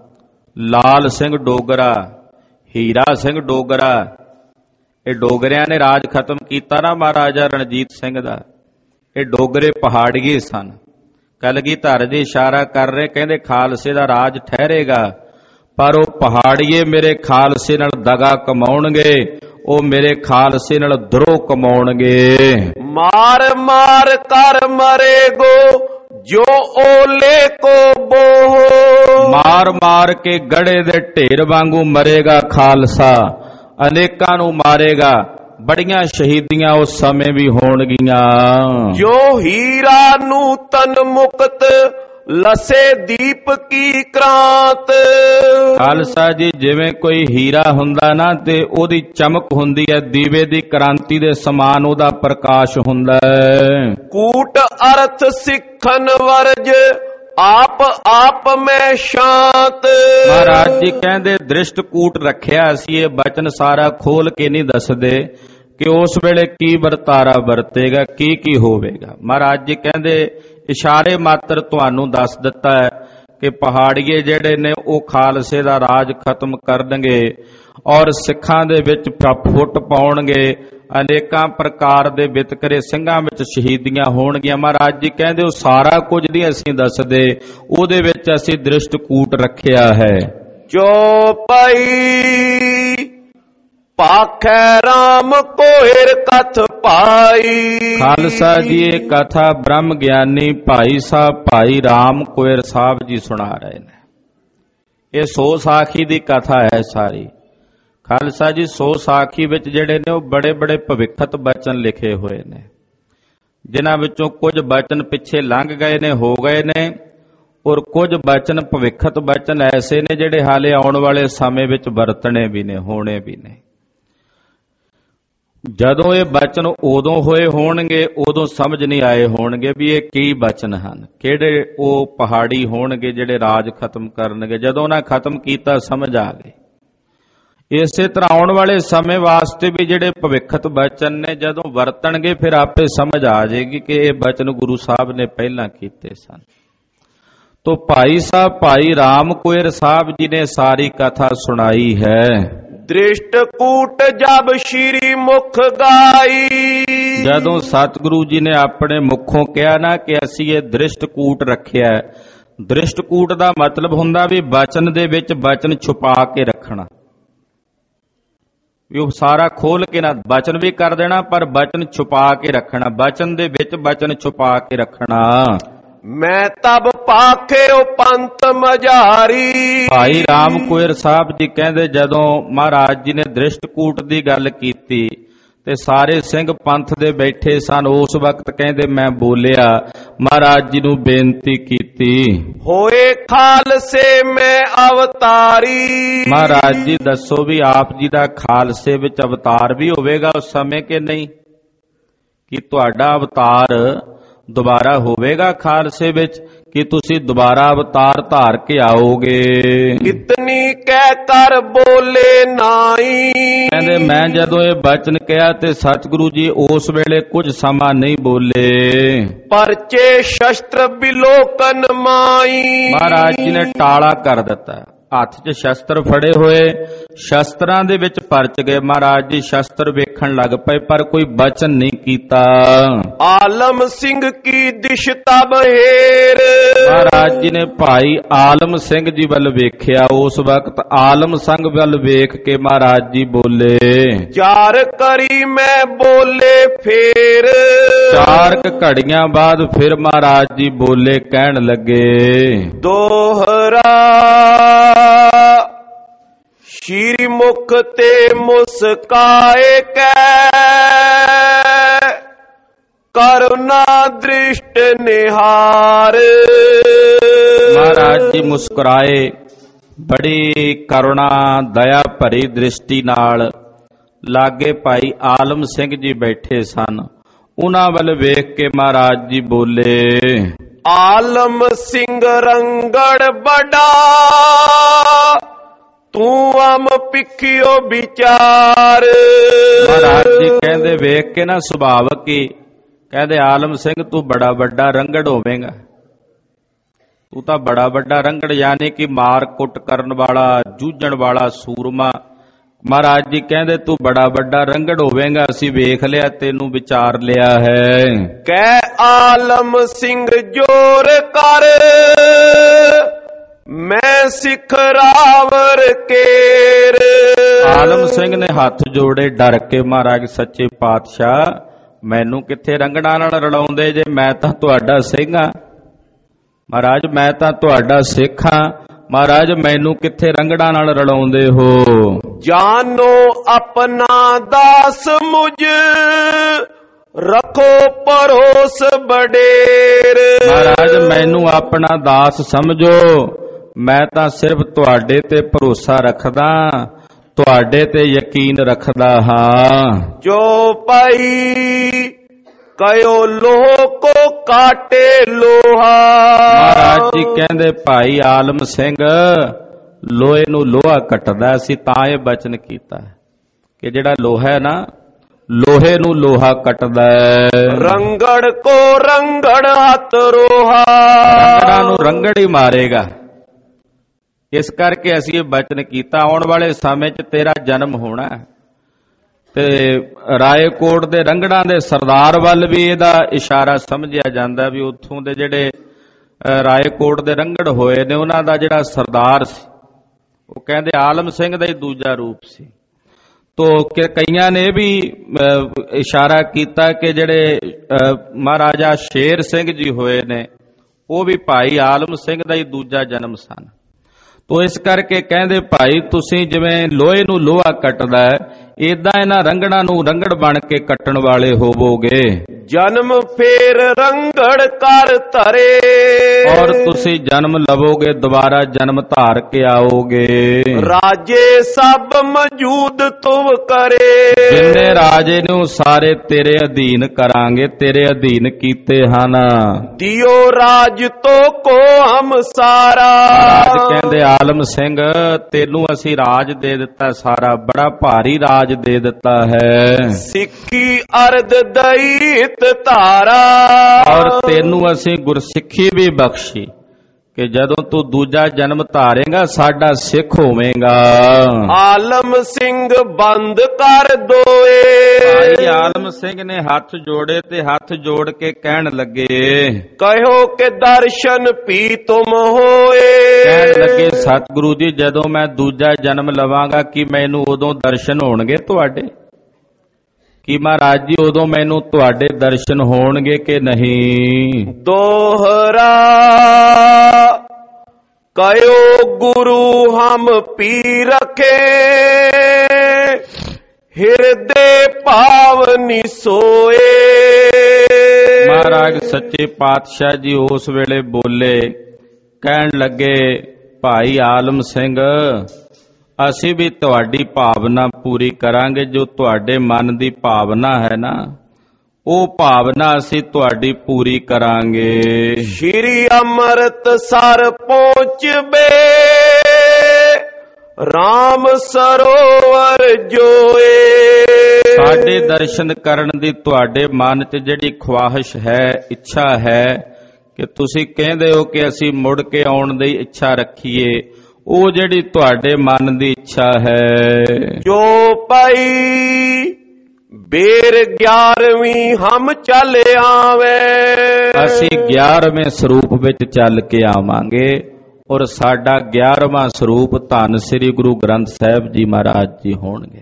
ਲਾਲ ਸਿੰਘ ਡੋਗਰਾ, ਹੀਰਾ ਸਿੰਘ ਡੋਗਰਾ। ਇਹ ਡੋਗਰਿਆਂ ਨੇ ਰਾਜ ਖਤਮ ਕੀਤਾ ਨਾ ਮਹਾਰਾਜਾ ਰਣਜੀਤ ਸਿੰਘ ਦਾ। ਇਹ ਡੋਗਰੇ ਪਹਾੜੀਏ ਸਨ। ਕਲਗੀਧਰ ਜੀ ਇਸ਼ਾਰਾ ਕਰ ਰਹੇ, ਕਹਿੰਦੇ ਖਾਲਸੇ ਦਾ ਰਾਜ ਠਹਿਰੇਗਾ, ਪਰ ਉਹ ਪਹਾੜੀਏ ਮੇਰੇ ਖਾਲਸੇ ਨਾਲ ਦਗਾ ਕਮਾਉਣਗੇ, ਉਹ ਮੇਰੇ ਖਾਲਸੇ ਨਾਲ ਦਰੋਹ ਕਮਾਉਣਗੇ। ਮਾਰ ਮਾਰ ਕਰ ਮਰੇਗੋ ਜੋ ਓਲੇ ਕੋ ਬੋਹ। ਮਾਰ ਮਾਰ ਕੇ ਗੜੇ ਦੇ ਢੇਰ ਵਾਂਗੂ ਮਰੇਗਾ ਖਾਲਸਾ, ਅਨੇਕਾਂ ਨੂੰ ਮਾਰੇਗਾ, ਬੜੀਆਂ ਸ਼ਹੀਦੀਆਂ ਉਸ ਸਮੇਂ ਵੀ ਹੋਣਗੀਆਂ। ਜੋ ਹੀਰਾ ਨੂੰ ਤਨ ਮੁਕਤ ਲਸੇ ਦੀਪ ਕੀ ਕ੍ਰਾਂਤ। ਖਾਲਸਾ ਜੀ ਜਿਵੇਂ ਕੋਈ ਹੀਰਾ ਹੁੰਦਾ ਨਾ ਤੇ ਉਹਦੀ ਚਮਕ ਹੁੰਦੀ ਹੈ, ਦੀਵੇ ਦੀ ਕ੍ਰਾਂਤੀ ਦੇ ਸਮਾਨ ਉਹਦਾ ਪ੍ਰਕਾਸ਼ ਹੁੰਦਾ ਹੈ। ਕੂਟ ਅਰਥ ਸਿੱਖਨ ਵਰਜ ਆਪ ਆਪ ਮੈਂ ਸ਼ਾਂਤ। ਮਹਾਰਾਜ ਜੀ ਕਹਿੰਦੇ ਦ੍ਰਿਸ਼ਟਕੂਟ ਰੱਖਿਆ, ਅਸੀਂ ਇਹ ਬਚਨ ਸਾਰਾ ਖੋਲ ਕੇ ਨਹੀਂ ਦੱਸਦੇ ਕਿ ਉਸ ਵੇਲੇ ਕੀ ਵਰਤਾਰਾ ਵਰਤੇਗਾ, ਕੀ ਕੀ ਹੋਵੇਗਾ। ਮਹਾਰਾਜ ਜੀ ਕਹਿੰਦੇ ਇਸ਼ਾਰੇ ਮਾਤਰ ਤੁਹਾਨੂੰ ਦੱਸ ਦਿੱਤਾ ਹੈ ਕਿ ਪਹਾੜੀਏ ਜਿਹੜੇ ਨੇ ਉਹ ਖਾਲਸੇ ਦਾ ਰਾਜ ਖਤਮ ਕਰਨਗੇ ਔਰ ਸਿੱਖਾਂ ਦੇ ਵਿੱਚ ਫੁੱਟ ਪਾਉਣਗੇ, ਅਨੇਕਾਂ ਪ੍ਰਕਾਰ ਦੇ ਵਿਤਕਰੇ ਸਿੰਘਾਂ ਵਿੱਚ ਸ਼ਹੀਦੀਆਂ ਹੋਣਗੀਆਂ। ਮਹਾਰਾਜ ਜੀ ਕਹਿੰਦੇ ਉਹ ਸਾਰਾ ਕੁਝ ਨਹੀਂ ਅਸੀਂ ਦੱਸਦੇ, ਉਹਦੇ ਵਿੱਚ ਅਸੀਂ ਦ੍ਰਿਸ਼ਟਕੂਟ ਰੱਖਿਆ ਹੈ। ਜੋ ਪਈ ਪਾਖੈ ਰਾਮ ਕੋਹਿਰ ਕਥ ਪਾਈ। ਖਾਲਸਾ ਜੀ ਇਹ ਕਥਾ ਬ੍ਰਹਮ ਗਿਆਨੀ ਭਾਈ ਸਾਹਿਬ ਭਾਈ ਰਾਮ ਕੋਹਿਰ ਸਾਹਿਬ ਜੀ ਸੁਣਾ ਰਹੇ ਨੇ। ਇਹ ਸੋ ਸਾਖੀ ਦੀ ਕਥਾ ਹੈ ਸਾਰੀ। ਖਾਲਸਾ ਜੀ ਸੋ ਸਾਖੀ ਵਿੱਚ ਜਿਹੜੇ ਨੇ ਉਹ ਬੜੇ ਬੜੇ ਭਵਿੱਖਤ ਬਚਨ ਲਿਖੇ ਹੋਏ ਨੇ, ਜਿਨ੍ਹਾਂ ਵਿੱਚੋਂ ਕੁਝ ਬਚਨ ਪਿੱਛੇ ਲੰਘ ਗਏ ਨੇ, ਹੋ ਗਏ ਨੇ, ਔਰ ਕੁਝ ਬਚਨ ਭਵਿੱਖਤ ਬਚਨ ਐਸੇ ਨੇ ਜਿਹੜੇ ਹਾਲੇ ਆਉਣ ਵਾਲੇ ਸਮੇਂ ਵਿੱਚ ਵਰਤਣੇ ਵੀ ਨੇ, ਹੋਣੇ ਵੀ ਨੇ। ਜਦੋਂ ਇਹ ਬਚਨ ਉਦੋਂ ਹੋਏ ਹੋਣਗੇ ਉਦੋਂ ਸਮਝ ਨਹੀਂ ਆਏ ਹੋਣਗੇ ਵੀ ਇਹ ਕੀ ਬਚਨ ਹਨ, ਕਿਹੜੇ ਉਹ ਪਹਾੜੀ ਹੋਣਗੇ ਜਿਹੜੇ ਰਾਜ ਖਤਮ ਕਰਨਗੇ। ਜਦੋਂ ਉਹਨਾਂ ਖਤਮ ਕੀਤਾ ਸਮਝ ਆ ਗਈ। ਇਸੇ ਤਰ੍ਹਾਂ ਆਉਣ ਵਾਲੇ ਸਮੇਂ ਵਾਸਤੇ ਵੀ ਜਿਹੜੇ ਭਵਿੱਖਤ ਬਚਨ ਨੇ ਜਦੋਂ ਵਰਤਣਗੇ ਫਿਰ ਆਪੇ ਸਮਝ ਆ ਜਾਏਗੀ ਕਿ ਇਹ ਬਚਨ ਗੁਰੂ ਸਾਹਿਬ ਨੇ ਪਹਿਲਾਂ ਕੀਤੇ ਸਨ। ਤੋ ਭਾਈ ਸਾਹਿਬ ਭਾਈ ਰਾਮ ਕੋਹਿਰ ਸਾਹਿਬ ਜੀ ਨੇ ਸਾਰੀ ਕਥਾ ਸੁਣਾਈ ਹੈ। ਦ੍ਰਿਸ਼ਟਕੂਟ ਜਬ ਸ਼੍ਰੀ ਮੁਖ ਗਾਈ। ਜਦੋਂ ਸਤਿਗੁਰੂ ਜੀ ਨੇ ਆਪਣੇ ਮੁਖੋਂ ਕਿਹਾ ਨਾ ਕਿ ਅਸੀਂ ਇਹ ਦ੍ਰਿਸ਼ਟਕੂਟ ਰੱਖਿਆ। ਦ੍ਰਿਸ਼ਟਕੂਟ ਦਾ ਮਤਲਬ ਹੁੰਦਾ ਵੀ ਬਚਨ ਦੇ ਵਿੱਚ ਬਚਨ ਛੁਪਾ ਕੇ ਰੱਖਣਾ, ਵੀ ਉਹ ਸਾਰਾ ਖੋਲ ਕੇ ਨਾ ਬਚਨ ਵੀ ਕਰ ਦੇਣਾ ਪਰ ਬਚਨ ਛੁਪਾ ਕੇ ਰੱਖਣਾ, ਬਚਨ ਦੇ ਵਿੱਚ ਬਚਨ ਛੁਪਾ ਕੇ ਰੱਖਣਾ। ਮੈਂ ਤਬ ਪਾਖਿਓ ਪੰਥ ਮਝਾਰੀ। ਭਾਈ ਰਾਮ ਕੋਹਿਰ ਸਾਹਿਬ ਜੀ ਕਹਿੰਦੇ ਜਦੋਂ ਮਹਾਰਾਜ ਜੀ ਨੇ ਦ੍ਰਿਸ਼ਟਕੂਟ ਦੀ ਗੱਲ ਕੀਤੀ ਤੇ ਸਾਰੇ ਸਿੰਘ ਪੰਥ ਦੇ ਬੈਠੇ ਸਨ, ਉਸ ਵਕਤ ਕਹਿੰਦੇ ਮੈਂ ਬੋਲਿਆ, ਮਹਾਰਾਜ ਜੀ ਨੂੰ ਬੇਨਤੀ ਕੀਤੀ, ਹੋਏ ਖਾਲਸੇ ਮੈਂ ਅਵਤਾਰੀ। ਮਹਾਰਾਜ ਜੀ ਦੱਸੋ ਵੀ ਆਪ ਜੀ ਦਾ ਖਾਲਸੇ ਵਿੱਚ ਅਵਤਾਰ ਵੀ ਹੋਵੇਗਾ ਉਸ ਸਮੇਂ ਕਿ ਨਹੀਂ, ਕਿ ਤੁਹਾਡਾ ਅਵਤਾਰ ਦੁਬਾਰਾ ਹੋਵੇਗਾ ਖਾਲਸੇ ਵਿੱਚ, ਕਿ ਤੁਸੀਂ ਦੁਬਾਰਾ ਅਵਤਾਰ ਧਾਰ ਕੇ ਆਓਗੇ। ਕਿਤਨੀ ਕਹਿ ਕਰ ਬੋਲੇ ਨਾਈ। ਕਹਿੰਦੇ ਮੈਂ ਜਦੋਂ ਇਹ ਬਚਨ ਕਿਹਾ ਤੇ ਸਤਿਗੁਰੂ ਜੀ ਉਸ ਵੇਲੇ ਕੁਝ ਸਮਾਂ ਨਹੀਂ ਬੋਲੇ। ਪਰਚੇ ਸ਼ਸਤਰ ਬਿਲੋਕਨ ਮਾਈ। ਮਹਾਰਾਜ ਜੀ ਨੇ ਟਾਲਾ ਕਰ ਦਿੱਤਾ, ਹੱਥ 'ਚ ਸ਼ਸਤਰ ਫੜੇ ਹੋਏ, ਸ਼ਸਤਰਾਂ ਦੇ ਵਿੱਚ ਪਰਚ ਗਏ। ਮਹਾਰਾਜ ਜੀ ਸ਼ਸਤਰ ਵੇਖਣ ਲੱਗ ਪਏ ਪਰ ਕੋਈ ਬਚਨ ਨਹੀਂ ਕੀਤਾ। ਆਲਮ ਸਿੰਘ ਕੀ ਦਿਸ਼ ਤਬ ਹੇਰ। ਮਹਾਰਾਜ ਜੀ ਨੇ ਭਾਈ ਆਲਮ ਸਿੰਘ ਜੀ ਵੱਲ ਵੇਖਿਆ। ਉਸ ਵਕਤ ਆਲਮ ਸਿੰਘ ਵੱਲ ਵੇਖ ਕੇ ਮਹਾਰਾਜ ਜੀ ਬੋਲੇ, ਚਾਰ ਕਰੀ ਮੈਂ ਬੋਲੇ ਫੇਰ। ਚਾਰ ਘੜੀਆਂ ਬਾਅਦ ਫਿਰ ਮਹਾਰਾਜ ਜੀ ਬੋਲੇ, ਕਹਿਣ ਲੱਗੇ, ਦੋਹਰਾ ਸ਼੍ਰੀ ਮੁਖ ਤੇ ਮੁਸਕਾਏ ਕੈ ਕਰੁਣਾ ਦ੍ਰਿਸ਼ਟ ਨਿਹਾਰ। ਮਹਾਰਾਜ ਜੀ ਮੁਸਕਰਾਏ, ਬੜੀ ਕਰੁਣਾ ਦਇਆ ਭਰੀ ਦ੍ਰਿਸ਼ਟੀ ਨਾਲ। ਲਾਗੇ ਭਾਈ ਆਲਮ ਸਿੰਘ ਜੀ ਬੈਠੇ ਸਨ, ਉਹਨਾਂ ਵੱਲ ਵੇਖ ਕੇ ਮਹਾਰਾਜ ਜੀ ਬੋਲੇ, ਆਲਮ ਸਿੰਘ ਰੰਗੜ ਬੜਾ ਤੂੰ ਅਮ ਪਿੱਖਿਓ ਵਿਚਾਰ। ਮਹਾਰਾਜ ਜੀ ਕਹਿੰਦੇ ਵੇਖ ਕੇ ਨਾ ਸੁਭਾਵਕ ਹੀ ਕਹਿੰਦੇ ਆਲਮ ਸਿੰਘ ਤੂੰ ਬੜਾ ਵੱਡਾ ਰੰਗੜ ਹੋਵੇਂਗਾ, ਤੂੰ ਤਾਂ ਬੜਾ ਵੱਡਾ ਰੰਗੜ ਯਾਨੀ ਕਿ ਮਾਰ ਕੁੱਟ ਕਰਨ ਵਾਲਾ, ਜੂਝਣ ਵਾਲਾ ਸੂਰਮਾ। ਮਹਾਰਾਜ ਜੀ ਕਹਿੰਦੇ ਤੂੰ ਬੜਾ ਵੱਡਾ ਰੰਗੜ ਹੋਵੇਂਗਾ, ਅਸੀਂ ਵੇਖ ਲਿਆ, ਤੈਨੂੰ ਵਿਚਾਰ ਲਿਆ ਹੈ। ਕਹਿ ਆਲਮ ਸਿੰਘ ਜੋਰ ਕਰ ਮੈਂ ਸਿੱਖ ਰਾਵਰ ਕੇਰ। ਆਲਮ ਸਿੰਘ ਨੇ ਹੱਥ ਜੋੜੇ ਡਰ ਕੇ, ਮਹਾਰਾਜ ਸੱਚੇ ਪਾਤਸ਼ਾਹ ਮੈਨੂੰ ਕਿੱਥੇ ਰੰਗਣਾ ਨਾਲ ਰਲਾਉਂਦੇ ਜੇ, ਮੈਂ ਤਾਂ ਤੁਹਾਡਾ ਸਿੰਘ ਹਾਂ। ਮਹਾਰਾਜ ਮੈਂ ਤਾਂ ਤੁਹਾਡਾ ਸਿੱਖ ਹਾਂ, ਮਹਾਰਾਜ ਮੈਨੂੰ ਕਿੱਥੇ ਰੰਗੜਾ ਨਾਲ ਰਲਾਉਂਦੇ ਹੋ। ਜਾਨੋ ਆਪਣਾ ਦਾਸ ਮੁਝ ਰੱਖੋ ਪਰੋਸ ਬਡੇਰ। ਮਹਾਰਾਜ ਮੈਨੂੰ ਆਪਣਾ ਦਾਸ ਸਮਝੋ, ਮੈਂ ਤਾਂ ਸਿਰਫ ਤੁਹਾਡੇ ਤੇ ਭਰੋਸਾ ਰੱਖਦਾ, ਤੁਹਾਡੇ ਤੇ ਯਕੀਨ ਰੱਖਦਾ ਹਾਂ। ਜੋ ਪਾਈ ਕਯੋ ਲੋਹ ਕੋ ਕਾਟੇ ਲੋਹਾ। ਮਹਾਰਾਜ ਜੀ ਕਹਿੰਦੇ ਭਾਈ ਆਲਮ ਸਿੰਘ ਲੋਹੇ ਨੂੰ ਲੋਹਾ ਕੱਟਦਾ ਸੀ, ਤਾਂ ਇਹ ਬਚਨ ਕੀਤਾ ਕਿ ਜਿਹੜਾ ਲੋਹਾ ਹੈ ਨਾ ਲੋਹੇ ਨੂੰ ਲੋਹਾ ਕੱਟਦਾ। ਰੰਗੜ ਕੋ ਰੰਗੜ ਹੱਥ ਰੋਹਾ। ਰੰਗੜਾਂ ਨੂੰ ਰੰਗੜ ਹੀ ਮਾਰੇਗਾ, ਇਸ ਕਰਕੇ ਅਸੀਂ ਇਹ ਬਚਨ ਕੀਤਾ ਆਉਣ ਵਾਲੇ ਸਮੇਂ 'ਚ ਤੇਰਾ ਜਨਮ ਹੋਣਾ ਤੇ ਰਾਏਕੋਟ ਦੇ ਰੰਗੜਾਂ ਦੇ ਸਰਦਾਰ ਵੱਲ ਵੀ ਇਹਦਾ ਇਸ਼ਾਰਾ ਸਮਝਿਆ ਜਾਂਦਾ ਵੀ ਉੱਥੋਂ ਦੇ ਜਿਹੜੇ ਰਾਏਕੋਟ ਦੇ ਰੰਗੜ ਹੋਏ ਨੇ ਉਹਨਾਂ ਦਾ ਜਿਹੜਾ ਸਰਦਾਰ ਸੀ ਉਹ ਕਹਿੰਦੇ ਆਲਮ ਸਿੰਘ ਦਾ ਹੀ ਦੂਜਾ ਰੂਪ ਸੀ। ਤੋ ਕਈਆਂ ਨੇ ਵੀ ਇਸ਼ਾਰਾ ਕੀਤਾ ਕਿ ਜਿਹੜੇ ਮਹਾਰਾਜਾ ਸ਼ੇਰ ਸਿੰਘ ਜੀ ਹੋਏ ਨੇ ਉਹ ਵੀ ਭਾਈ ਆਲਮ ਸਿੰਘ ਦਾ ਹੀ ਦੂਜਾ ਜਨਮ ਸਨ। ਤੋ ਇਸ ਕਰਕੇ ਕਹਿੰਦੇ ਭਾਈ ਤੁਸੀਂ ਜਿਵੇਂ ਲੋਹੇ ਨੂੰ ਲੋਹਾ ਕੱਟਦਾ ਹੈ ਏਦਾਂ ਇਹਨਾਂ ਰੰਗੜਾਂ ਨੂੰ ਰੰਗੜ ਬਣ ਕੇ ਕੱਟਣ ਵਾਲੇ ਹੋਵੋਗੇ। ਜਨਮ ਫੇਰ ਰੰਗੜ ਕਰ ਧਰੇ ਔਰ ਤੁਸੀਂ ਜਨਮ ਲਵੋਗੇ ਦੁਬਾਰਾ ਜਨਮ ਧਾਰ ਕੇ ਆਓਗੇ। ਰਾਜੇ ਸਭ ਮੌਜੂਦ ਤੁਮ ਕਰੇ ਜਿੰਨੇ ਰਾਜੇ ਨੇ ਉਹ ਸਾਰੇ ਤੇਰੇ ਅਧੀਨ ਕਰਾਂਗੇ ਤੇਰੇ ਅਧੀਨ ਕੀਤੇ ਹਨ। ਦਿਓ ਰਾਜ ਤੋ ਕੋ ਹਮ ਸਾਰਾ ਰਾਜ ਕਹਿੰਦੇ ਆਲਮ ਸਿੰਘ ਤੈਨੂੰ ਅਸੀਂ ਰਾਜ ਦੇ ਦਿੱਤਾ ਸਾਰਾ ਬੜਾ ਭਾਰੀ ਰਾਜ ਦੇ ਦਿੱਤਾ ਹੈ। ਸਿੱਖੀ ਅਰਧ ਦਈਤ ਧਾਰਾ ਔਰ ਤੈਨੂੰ ਅਸੀਂ ਗੁਰਸਿੱਖੀ ਵੀ ਬਖਸ਼ੀ ਕਿ ਜਦੋਂ ਤੂੰ ਦੂਜਾ ਜਨਮ ਧਾਰੇਗਾ ਸਾਡਾ ਸਿੱਖ ਹੋਵੇਂਗਾ। ਆਲਮ ਸਿੰਘ ਬੰਦ ਕਰ ਦੋਏ ਭਾਈ ਆਲਮ ਸਿੰਘ ਨੇ ਹੱਥ ਜੋੜੇ ਤੇ ਹੱਥ ਜੋੜ ਕੇ ਕਹਿਣ ਲੱਗੇ ਕਹਿਓ ਕਿ ਦਰਸ਼ਨ ਪੀ ਤੁਮ ਹੋਏ। ਕਹਿਣ ਲੱਗੇ ਸਤਿਗੁਰੂ ਜੀ ਜਦੋਂ ਮੈਂ ਦੂਜਾ ਜਨਮ ਲਵਾਂਗਾ ਕਿ ਮੈਨੂੰ ਉਦੋਂ ਦਰਸ਼ਨ ਹੋਣਗੇ ਤੁਹਾਡੇ ਕਿ ਮਹਾਰਾਜ ਜੀ ਉਦੋਂ ਮੈਨੂੰ ਤੁਹਾਡੇ ਦਰਸ਼ਨ ਹੋਣਗੇ ਕਿ ਨਹੀਂ। ਦੋਹਰਾ ਕਹਿਓ ਗੁਰੂ ਹਮ ਪੀ ਰਖੇ ਹਿਰਦੇ ਭਾਵਨੀ ਸੋਏ। ਮਹਾਰਾਜ ਸੱਚੇ ਪਾਤਸ਼ਾਹ ਜੀ ਉਸ ਵੇਲੇ ਬੋਲੇ ਕਹਿਣ ਲੱਗੇ ਭਾਈ ਆਲਮ ਸਿੰਘ ਅਸੀਂ ਵੀ ਤੁਹਾਡੀ ਭਾਵਨਾ ਪੂਰੀ ਕਰਾਂਗੇ ਜੋ ਤੁਹਾਡੇ ਮਨ ਦੀ ਭਾਵਨਾ ਹੈ ਨਾ ਉਹ ਭਾਵਨਾ ਅਸੀਂ ਤੁਹਾਡੀ ਪੂਰੀ ਕਰਾਂਗੇ। ਸ਼੍ਰੀ ਅੰਮ੍ਰਿਤਸਰ ਪਹੁੰਚਬੇ ਰਾਮ ਸਰੋਵਰ ਜੋਏ। ਸਾਡੇ ਦਰਸ਼ਨ ਕਰਨ ਦੀ ਤੁਹਾਡੇ ਮਨ 'ਚ ਜਿਹੜੀ ਖੁਆਇਸ਼ ਹੈ ਇੱਛਾ ਹੈ ਕਿ ਤੁਸੀਂ ਕਹਿੰਦੇ ਹੋ ਕਿ ਅਸੀਂ ਮੁੜ ਕੇ ਆਉਣ ਦੀ ਇੱਛਾ ਰੱਖੀਏ ਉਹ ਜਿਹੜੀ ਤੁਹਾਡੇ ਮਨ ਦੀ ਇੱਛਾ ਹੈ। ਜੋ ਪਈ ਬੇਰ ਗਿਆਰਵੀਂ ਹਮ ਚੱਲ ਆਵੇ ਅਸੀਂ ਗਿਆਰਵੇਂ ਸਰੂਪ ਵਿੱਚ ਚੱਲ ਕੇ ਆਵਾਂਗੇ ਔਰ ਸਾਡਾ ਗਿਆਰਵਾਂ ਸਰੂਪ ਧੰਨ ਸ੍ਰੀ ਗੁਰੂ ਗ੍ਰੰਥ ਸਾਹਿਬ ਜੀ ਮਹਾਰਾਜ ਜੀ ਹੋਣਗੇ।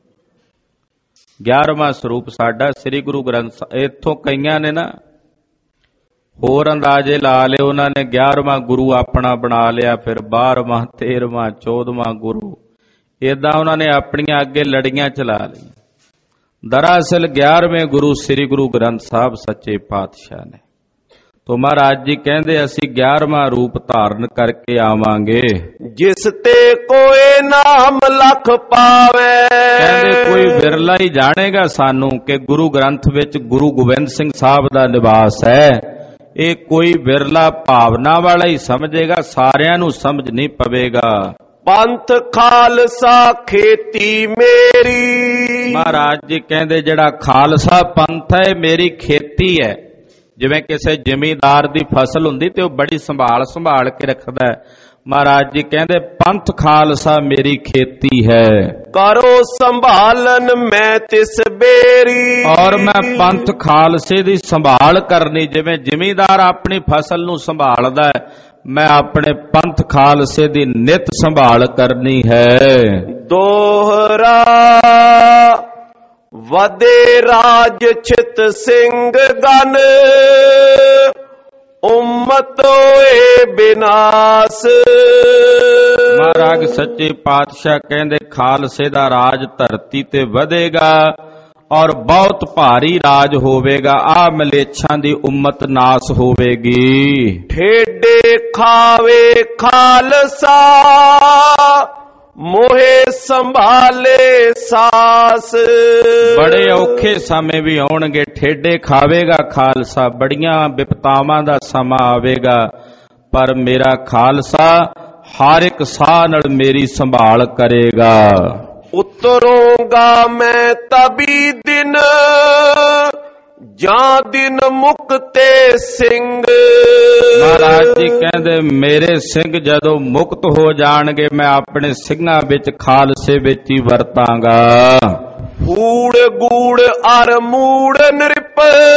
ਗਿਆਰਵਾਂ ਸਰੂਪ ਸਾਡਾ ਸ੍ਰੀ ਗੁਰੂ ਗ੍ਰੰਥ ਸਾਹਿਬ। ਇੱਥੋਂ ਕਈਆਂ ਨੇ ਨਾ ਹੋਰ ਅੰਦਾਜ਼ੇ ਲਾ ਲਏ ਉਹਨਾਂ ਨੇ ਗਿਆਰਵਾਂ ਗੁਰੂ ਆਪਣਾ ਬਣਾ ਲਿਆ ਫਿਰ ਬਾਰਵਾਂ ਤੇਰਵਾਂ ਚੌਦਵਾਂ ਗੁਰੂ ਏਦਾਂ ਉਹਨਾਂ ਨੇ ਆਪਣੀਆਂ ਅੱਗੇ ਲੜੀਆਂ ਚਲਾ ਲਈਆਂ। ਦਰਅਸਲ ਗਿਆਰਵੇਂ ਗੁਰੂ ਸ੍ਰੀ ਗੁਰੂ ਗ੍ਰੰਥ ਸਾਹਿਬ ਸੱਚੇ ਪਾਤਸ਼ਾਹ ਨੇ। ਤੋ ਮਹਾਰਾਜ ਜੀ ਕਹਿੰਦੇ ਅਸੀਂ ਗਿਆਰਵਾਂ ਰੂਪ ਧਾਰਨ ਕਰਕੇ ਆਵਾਂਗੇ। ਜਿਸ ਤੇ ਕੋਈ ਨਾਮ ਲਖ ਪਾਵੇ ਕਹਿੰਦੇ ਕੋਈ ਵਿਰਲਾ ਹੀ ਜਾਣੇਗਾ ਸਾਨੂੰ ਕਿ ਗੁਰੂ ਗ੍ਰੰਥ ਵਿੱਚ ਗੁਰੂ ਗੋਬਿੰਦ ਸਿੰਘ ਸਾਹਿਬ ਦਾ ਨਿਵਾਸ ਹੈ। ਇਹ ਕੋਈ ਵਿਰਲਾ ਭਾਵਨਾ ਵਾਲਾ ਹੀ ਸਮਝੇਗਾ ਸਾਰਿਆਂ ਨੂੰ ਸਮਝ ਨਹੀਂ ਪਵੇਗਾ। ਪੰਥ ਖਾਲਸਾ ਖੇਤੀ ਮੇਰੀ ਮਹਾਰਾਜ ਜੀ ਕਹਿੰਦੇ ਜਿਹੜਾ ਖਾਲਸਾ ਪੰਥ ਹੈ ਮੇਰੀ ਖੇਤੀ ਹੈ। ਜਿਵੇਂ ਕਿਸੇ ਜ਼ਿਮੀਂਦਾਰ ਦੀ ਫਸਲ ਹੁੰਦੀ ਤੇ ਉਹ ਬੜੀ ਸੰਭਾਲ ਸੰਭਾਲ ਕੇ ਰੱਖਦਾ ਹੈ। ਮਹਾਰਾਜ ਜੀ ਕਹਿੰਦੇ ਪੰਥ ਖਾਲਸਾ ਮੇਰੀ ਖੇਤੀ ਹੈ। ਕਰੋ ਸੰਭਾਲਨ ਮੈਂ ਤਿਸ ਬੇਰੀ ਔਰ ਮੈਂ ਪੰਥ ਖਾਲਸੇ ਦੀ ਸੰਭਾਲ ਕਰਨੀ ਜਿਵੇਂ ਜ਼ਿਮੀਂਦਾਰ ਆਪਣੀ ਫਸਲ ਨੂੰ ਸੰਭਾਲਦਾ ਹੈ ਮੈਂ ਆਪਣੇ ਪੰਥ ਖਾਲਸੇ ਦੀ ਨਿਤ ਸੰਭਾਲ ਕਰਨੀ ਹੈ। ਦੋਹਰਾ ਵਦੇ ਰਾਜ ਚਿਤ ਸਿੰਘ ਗਨ ਉਮਤ ਹੋਏ ਬਿਨਾਸ਼। ਮਹਾਰਾਜ ਸੱਚੇ ਪਾਤਸ਼ਾਹ ਕਹਿੰਦੇ ਖਾਲਸੇ ਦਾ ਰਾਜ ਧਰਤੀ ਤੇ ਵਧੇਗਾ ਔਰ ਬਹੁਤ ਭਾਰੀ ਰਾਜ ਹੋਵੇਗਾ। ਆ ਮਲੇਛਾਂ ਦੀ ਉਮਤ ਨਾਸ ਹੋਵੇਗੀ। ਠੇਡੇ ਖਾਵੇ ਖਾਲਸਾ ਮੋਹੇ ਸੰਭਾਲੇ ਸਾਸ। ਬੜੇ ਔਖੇ ਸਮੇਂ ਵੀ ਆਉਣਗੇ ਠੇਡੇ ਖਾਵੇਗਾ ਖਾਲਸਾ ਬੜੀਆਂ ਵਿਪਤਾਵਾਂ ਦਾ ਸਮਾਂ ਆਵੇਗਾ ਪਰ ਮੇਰਾ ਖਾਲਸਾ ਹਰ ਇੱਕ ਸਾਹ ਨਾਲ ਮੇਰੀ ਸੰਭਾਲ ਕਰੇਗਾ। ਉਤਰੂੰਗਾ ਮੈਂ ਤਬੀ ਦਿਨ ਜਾਂ ਦਿਨ ਮੁਕਤੇ ਸਿੰਘ। ਮਹਾਰਾਜ ਜੀ ਕਹਿੰਦੇ ਮੇਰੇ ਸਿੰਘ ਜਦੋਂ ਮੁਕਤ ਹੋ ਜਾਣਗੇ ਮੈਂ ਆਪਣੇ ਸਿੰਘਾਂ ਵਿੱਚ ਖਾਲਸੇ ਵਿੱਚ ਹੀ ਵਰਤਾਂਗਾ। ਫੂੜ ਗੂੜ ਅਰ ਮੂੜ ਨ੍ਰਿਪ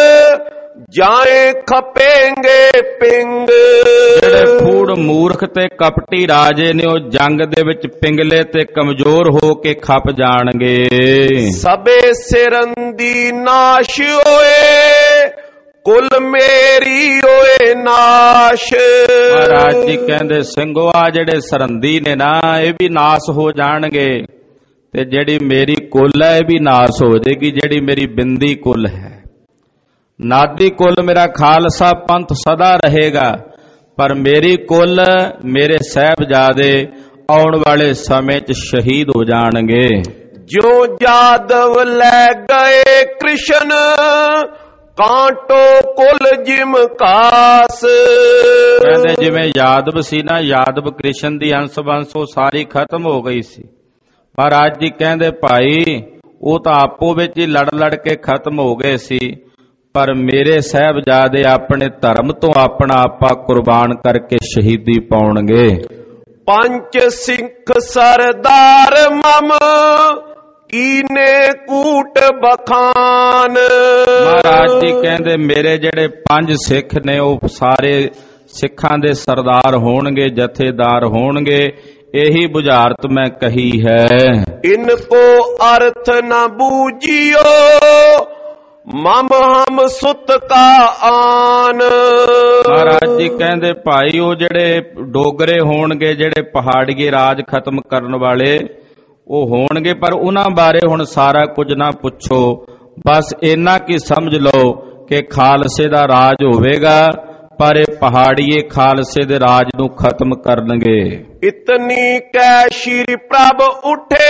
ਜਾਏ ਖਪੇਂਗੇ ਪਿੰਗ। ਜਿਹੜੇ ਫੂੜ ਮੂਰਖ ਤੇ ਕਪਟੀ ਰਾਜੇ ਨੇ ਉਹ ਜੰਗ ਦੇ ਵਿੱਚ ਪਿੰਗਲੇ ਤੇ ਕਮਜ਼ੋਰ ਹੋ ਕੇ ਖਪ ਜਾਣਗੇ। ਸਭੇ ਸਿਰੰਦੀ ਨਾਸ਼ ਹੋਏ ਕੁਲ ਮੇਰੀ ਹੋਏ ਨਾਸ਼। ਮਹਾਰਾਜ ਜੀ ਕਹਿੰਦੇ ਸਿੰਘੋ ਆ ਜਿਹੜੇ ਸਰੰਦੀ ਨੇ ਨਾ ਇਹ ਵੀ ਨਾਸ ਹੋ ਜਾਣਗੇ ਤੇ ਜਿਹੜੀ ਮੇਰੀ ਕੁਲ ਹੈ ਇਹ ਵੀ ਨਾਸ ਹੋ ਜਾਏਗੀ। ਜਿਹੜੀ ਮੇਰੀ ਬਿੰਦੀ ਕੁਲ ਹੈ ਨਾਦੀ ਕੁਲ ਮੇਰਾ ਖਾਲਸਾ ਪੰਥ ਸਦਾ ਰਹੇਗਾ, ਪਰ ਮੇਰੀ ਕੁਲ ਮੇਰੇ ਸਾਹਿਬਜ਼ਾਦੇ ਆਉਣ ਵਾਲੇ ਸਮੇਂ 'ਚ ਸ਼ਹੀਦ ਹੋ ਜਾਣਗੇ। ਜੋ ਜਾਦਵ ਲੈ ਗਏ ਕ੍ਰਿਸ਼ਨ ਕਾਂਟੋ ਕੁਲ ਜਿਮ ਕਾਸ। ਕਹਿੰਦੇ ਜਿਵੇਂ ਯਾਦਵ ਸੀ ਨਾ, ਯਾਦਵ ਕ੍ਰਿਸ਼ਨ ਦੀ ਅੰਸ਼ ਬੰਸ ਉਹ ਸਾਰੀ ਖਤਮ ਹੋ ਗਈ ਸੀ, ਪਰ ਅੱਜ ਜੀ ਕਹਿੰਦੇ ਭਾਈ ਉਹ ਤਾਂ ਆਪੋ ਵਿੱਚ ਹੀ ਲੜ ਲੜ ਕੇ ਖਤਮ ਹੋ ਗਏ ਸੀ, ਪਰ ਮੇਰੇ ਸਾਹਿਬਜ਼ਾਦੇ ਆਪਣੇ ਧਰਮ ਤੋਂ ਆਪਣਾ ਆਪਾ ਕੁਰਬਾਨ ਕਰਕੇ ਸ਼ਹੀਦੀ ਪਾਉਣਗੇ। ਪੰਜ ਸਿੱਖ ਸਰਦਾਰ ਮਮ ਕੀਨੇ ਕੂਟ ਬਖਾਨ। ਮਹਾਰਾਜ ਜੀ ਕਹਿੰਦੇ ਮੇਰੇ ਜਿਹੜੇ ਪੰਜ ਸਿੱਖ ਨੇ ਉਹ ਸਾਰੇ ਸਿੱਖਾਂ ਦੇ ਸਰਦਾਰ ਹੋਣਗੇ, ਜਥੇਦਾਰ ਹੋਣਗੇ। ਇਹੀ ਬੁਝਾਰਤ ਮੈਂ ਕਹੀ ਹੈ। ਇਨਕੋ ਅਰਥ ਨਾ ਬੂਝਿਓ ਮਮ ਹਮ ਸੁਤ ਕਾ ਆਨ। ਮਹਾਰਾਜ ਜੀ ਕਹਿੰਦੇ ਭਾਈ ਉਹ ਜਿਹੜੇ ਡੋਗਰੇ ਹੋਣਗੇ, ਜਿਹੜੇ ਪਹਾੜੀਏ ਰਾਜ ਖਤਮ ਕਰਨ ਵਾਲੇ ਉਹ ਹੋਣਗੇ, ਪਰ ਉਹਨਾਂ ਬਾਰੇ ਹੁਣ ਸਾਰਾ ਕੁਝ ਨਾ ਪੁੱਛੋ। ਬਸ ਇੰਨਾ ਕੀ ਸਮਝ ਲਓ ਕਿ ਖਾਲਸੇ ਦਾ ਰਾਜ ਹੋਵੇਗਾ, ਪਰ ਇਹ ਪਹਾੜੀਏ ਖਾਲਸੇ ਦੇ ਰਾਜ ਨੂੰ ਖਤਮ ਕਰਨਗੇ। ਇਤਨੀ ਕੈ ਸ਼੍ਰੀ ਪ੍ਰਭ ਉਠੇ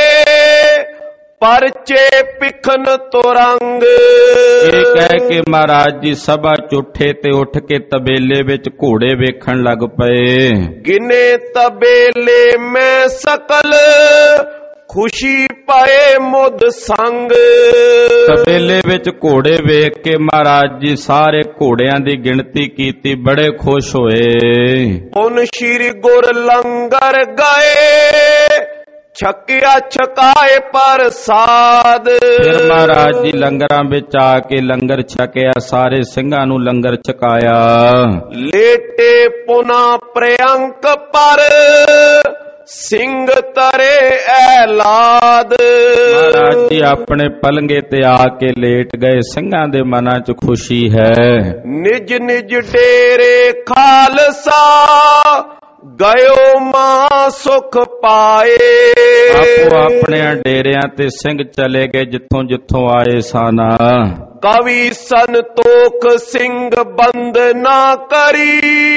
ਪਰਚੇ ਪਿਖਨ ਤੁਰੰਗ। ਇਹ ਕਹਿ ਕੇ ਮਹਾਰਾਜ ਜੀ ਸਭਾ ਚ ਉੱਠੇ ਤੇ ਉੱਠ ਕੇ ਤਬੇਲੇ ਵਿੱਚ ਘੋੜੇ ਵੇਖਣ ਲੱਗ ਪਏ। ਗਿਨੇ ਤਬੇਲੇ ਮੈਂ ਸਕਲ ਖੁਸ਼ੀ ਪਏ ਮੁਦ ਸੰਗ। ਤਬੇਲੇ ਵਿੱਚ ਘੋੜੇ ਵੇਖ ਕੇ ਮਹਾਰਾਜ ਜੀ ਸਾਰੇ ਘੋੜਿਆਂ ਦੀ ਗਿਣਤੀ ਕੀਤੀ, ਬੜੇ ਖੁਸ਼ ਹੋਏ। ਉਨ ਸ਼੍ਰੀ ਗੁਰ ਲੰਗਰ ਗਏ ਛਕਿਆ ਛਕਾਏ ਪ੍ਰਸਾਦ। ਫਿਰ ਮਹਾਰਾਜ ਜੀ ਲੰਗਰਾਂ ਵਿੱਚ ਆ ਕੇ ਲੰਗਰ ਛਕਿਆ, ਸਾਰੇ ਸਿੰਘਾਂ ਨੂੰ ਲੰਗਰ ਛਕਾਇਆ। ਲੇਟੇ ਪੁਨਾ ਪ੍ਰਿਅੰਕ ਪਰ ਸਿੰਘ ਤਰੇ ਐਲਾਦ। ਮਹਾਰਾਜ ਜੀ ਆਪਣੇ ਪਲੰਗੇ ਤੇ ਆ ਕੇ ਲੇਟ ਗਏ। ਸਿੰਘਾਂ ਦੇ ਮਨਾਂ 'ਚ ਖੁਸ਼ੀ ਹੈ। ਨਿਜ ਨਿਜ ਡੇਰੇ ਖਾਲਸਾ ਗਇਓ ਮਾਂ ਸੁਖ ਪਾਏ। ਆਪੋ ਆਪਣੇ ਡੇਰਿਆਂ ਤੇ ਸਿੰਘ ਚਲੇ ਗਏ ਜਿੱਥੋਂ ਜਿੱਥੋਂ ਆਏ ਸਨ। ਕਵੀ ਸੰਤੋਖ ਸਿੰਘ ਬੰਦ ਨਾ ਕਰੀ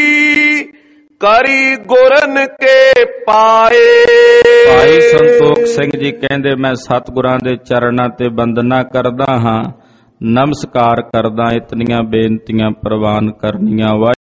ਕਰੀ ਗੁਰਨ ਕੇ ਪਾਏ। ਭਾਈ ਸੰਤੋਖ ਸਿੰਘ ਜੀ ਕਹਿੰਦੇ ਮੈਂ ਸਤਿਗੁਰਾਂ ਦੇ ਚਰਨਾਂ ਤੇ ਬੰਦਨਾ ਕਰਦਾ ਹਾਂ, ਨਮਸਕਾਰ ਕਰਦਾ। ਇਤਨੀਆਂ ਬੇਨਤੀਆਂ ਪ੍ਰਵਾਨ ਕਰਨੀਆਂ।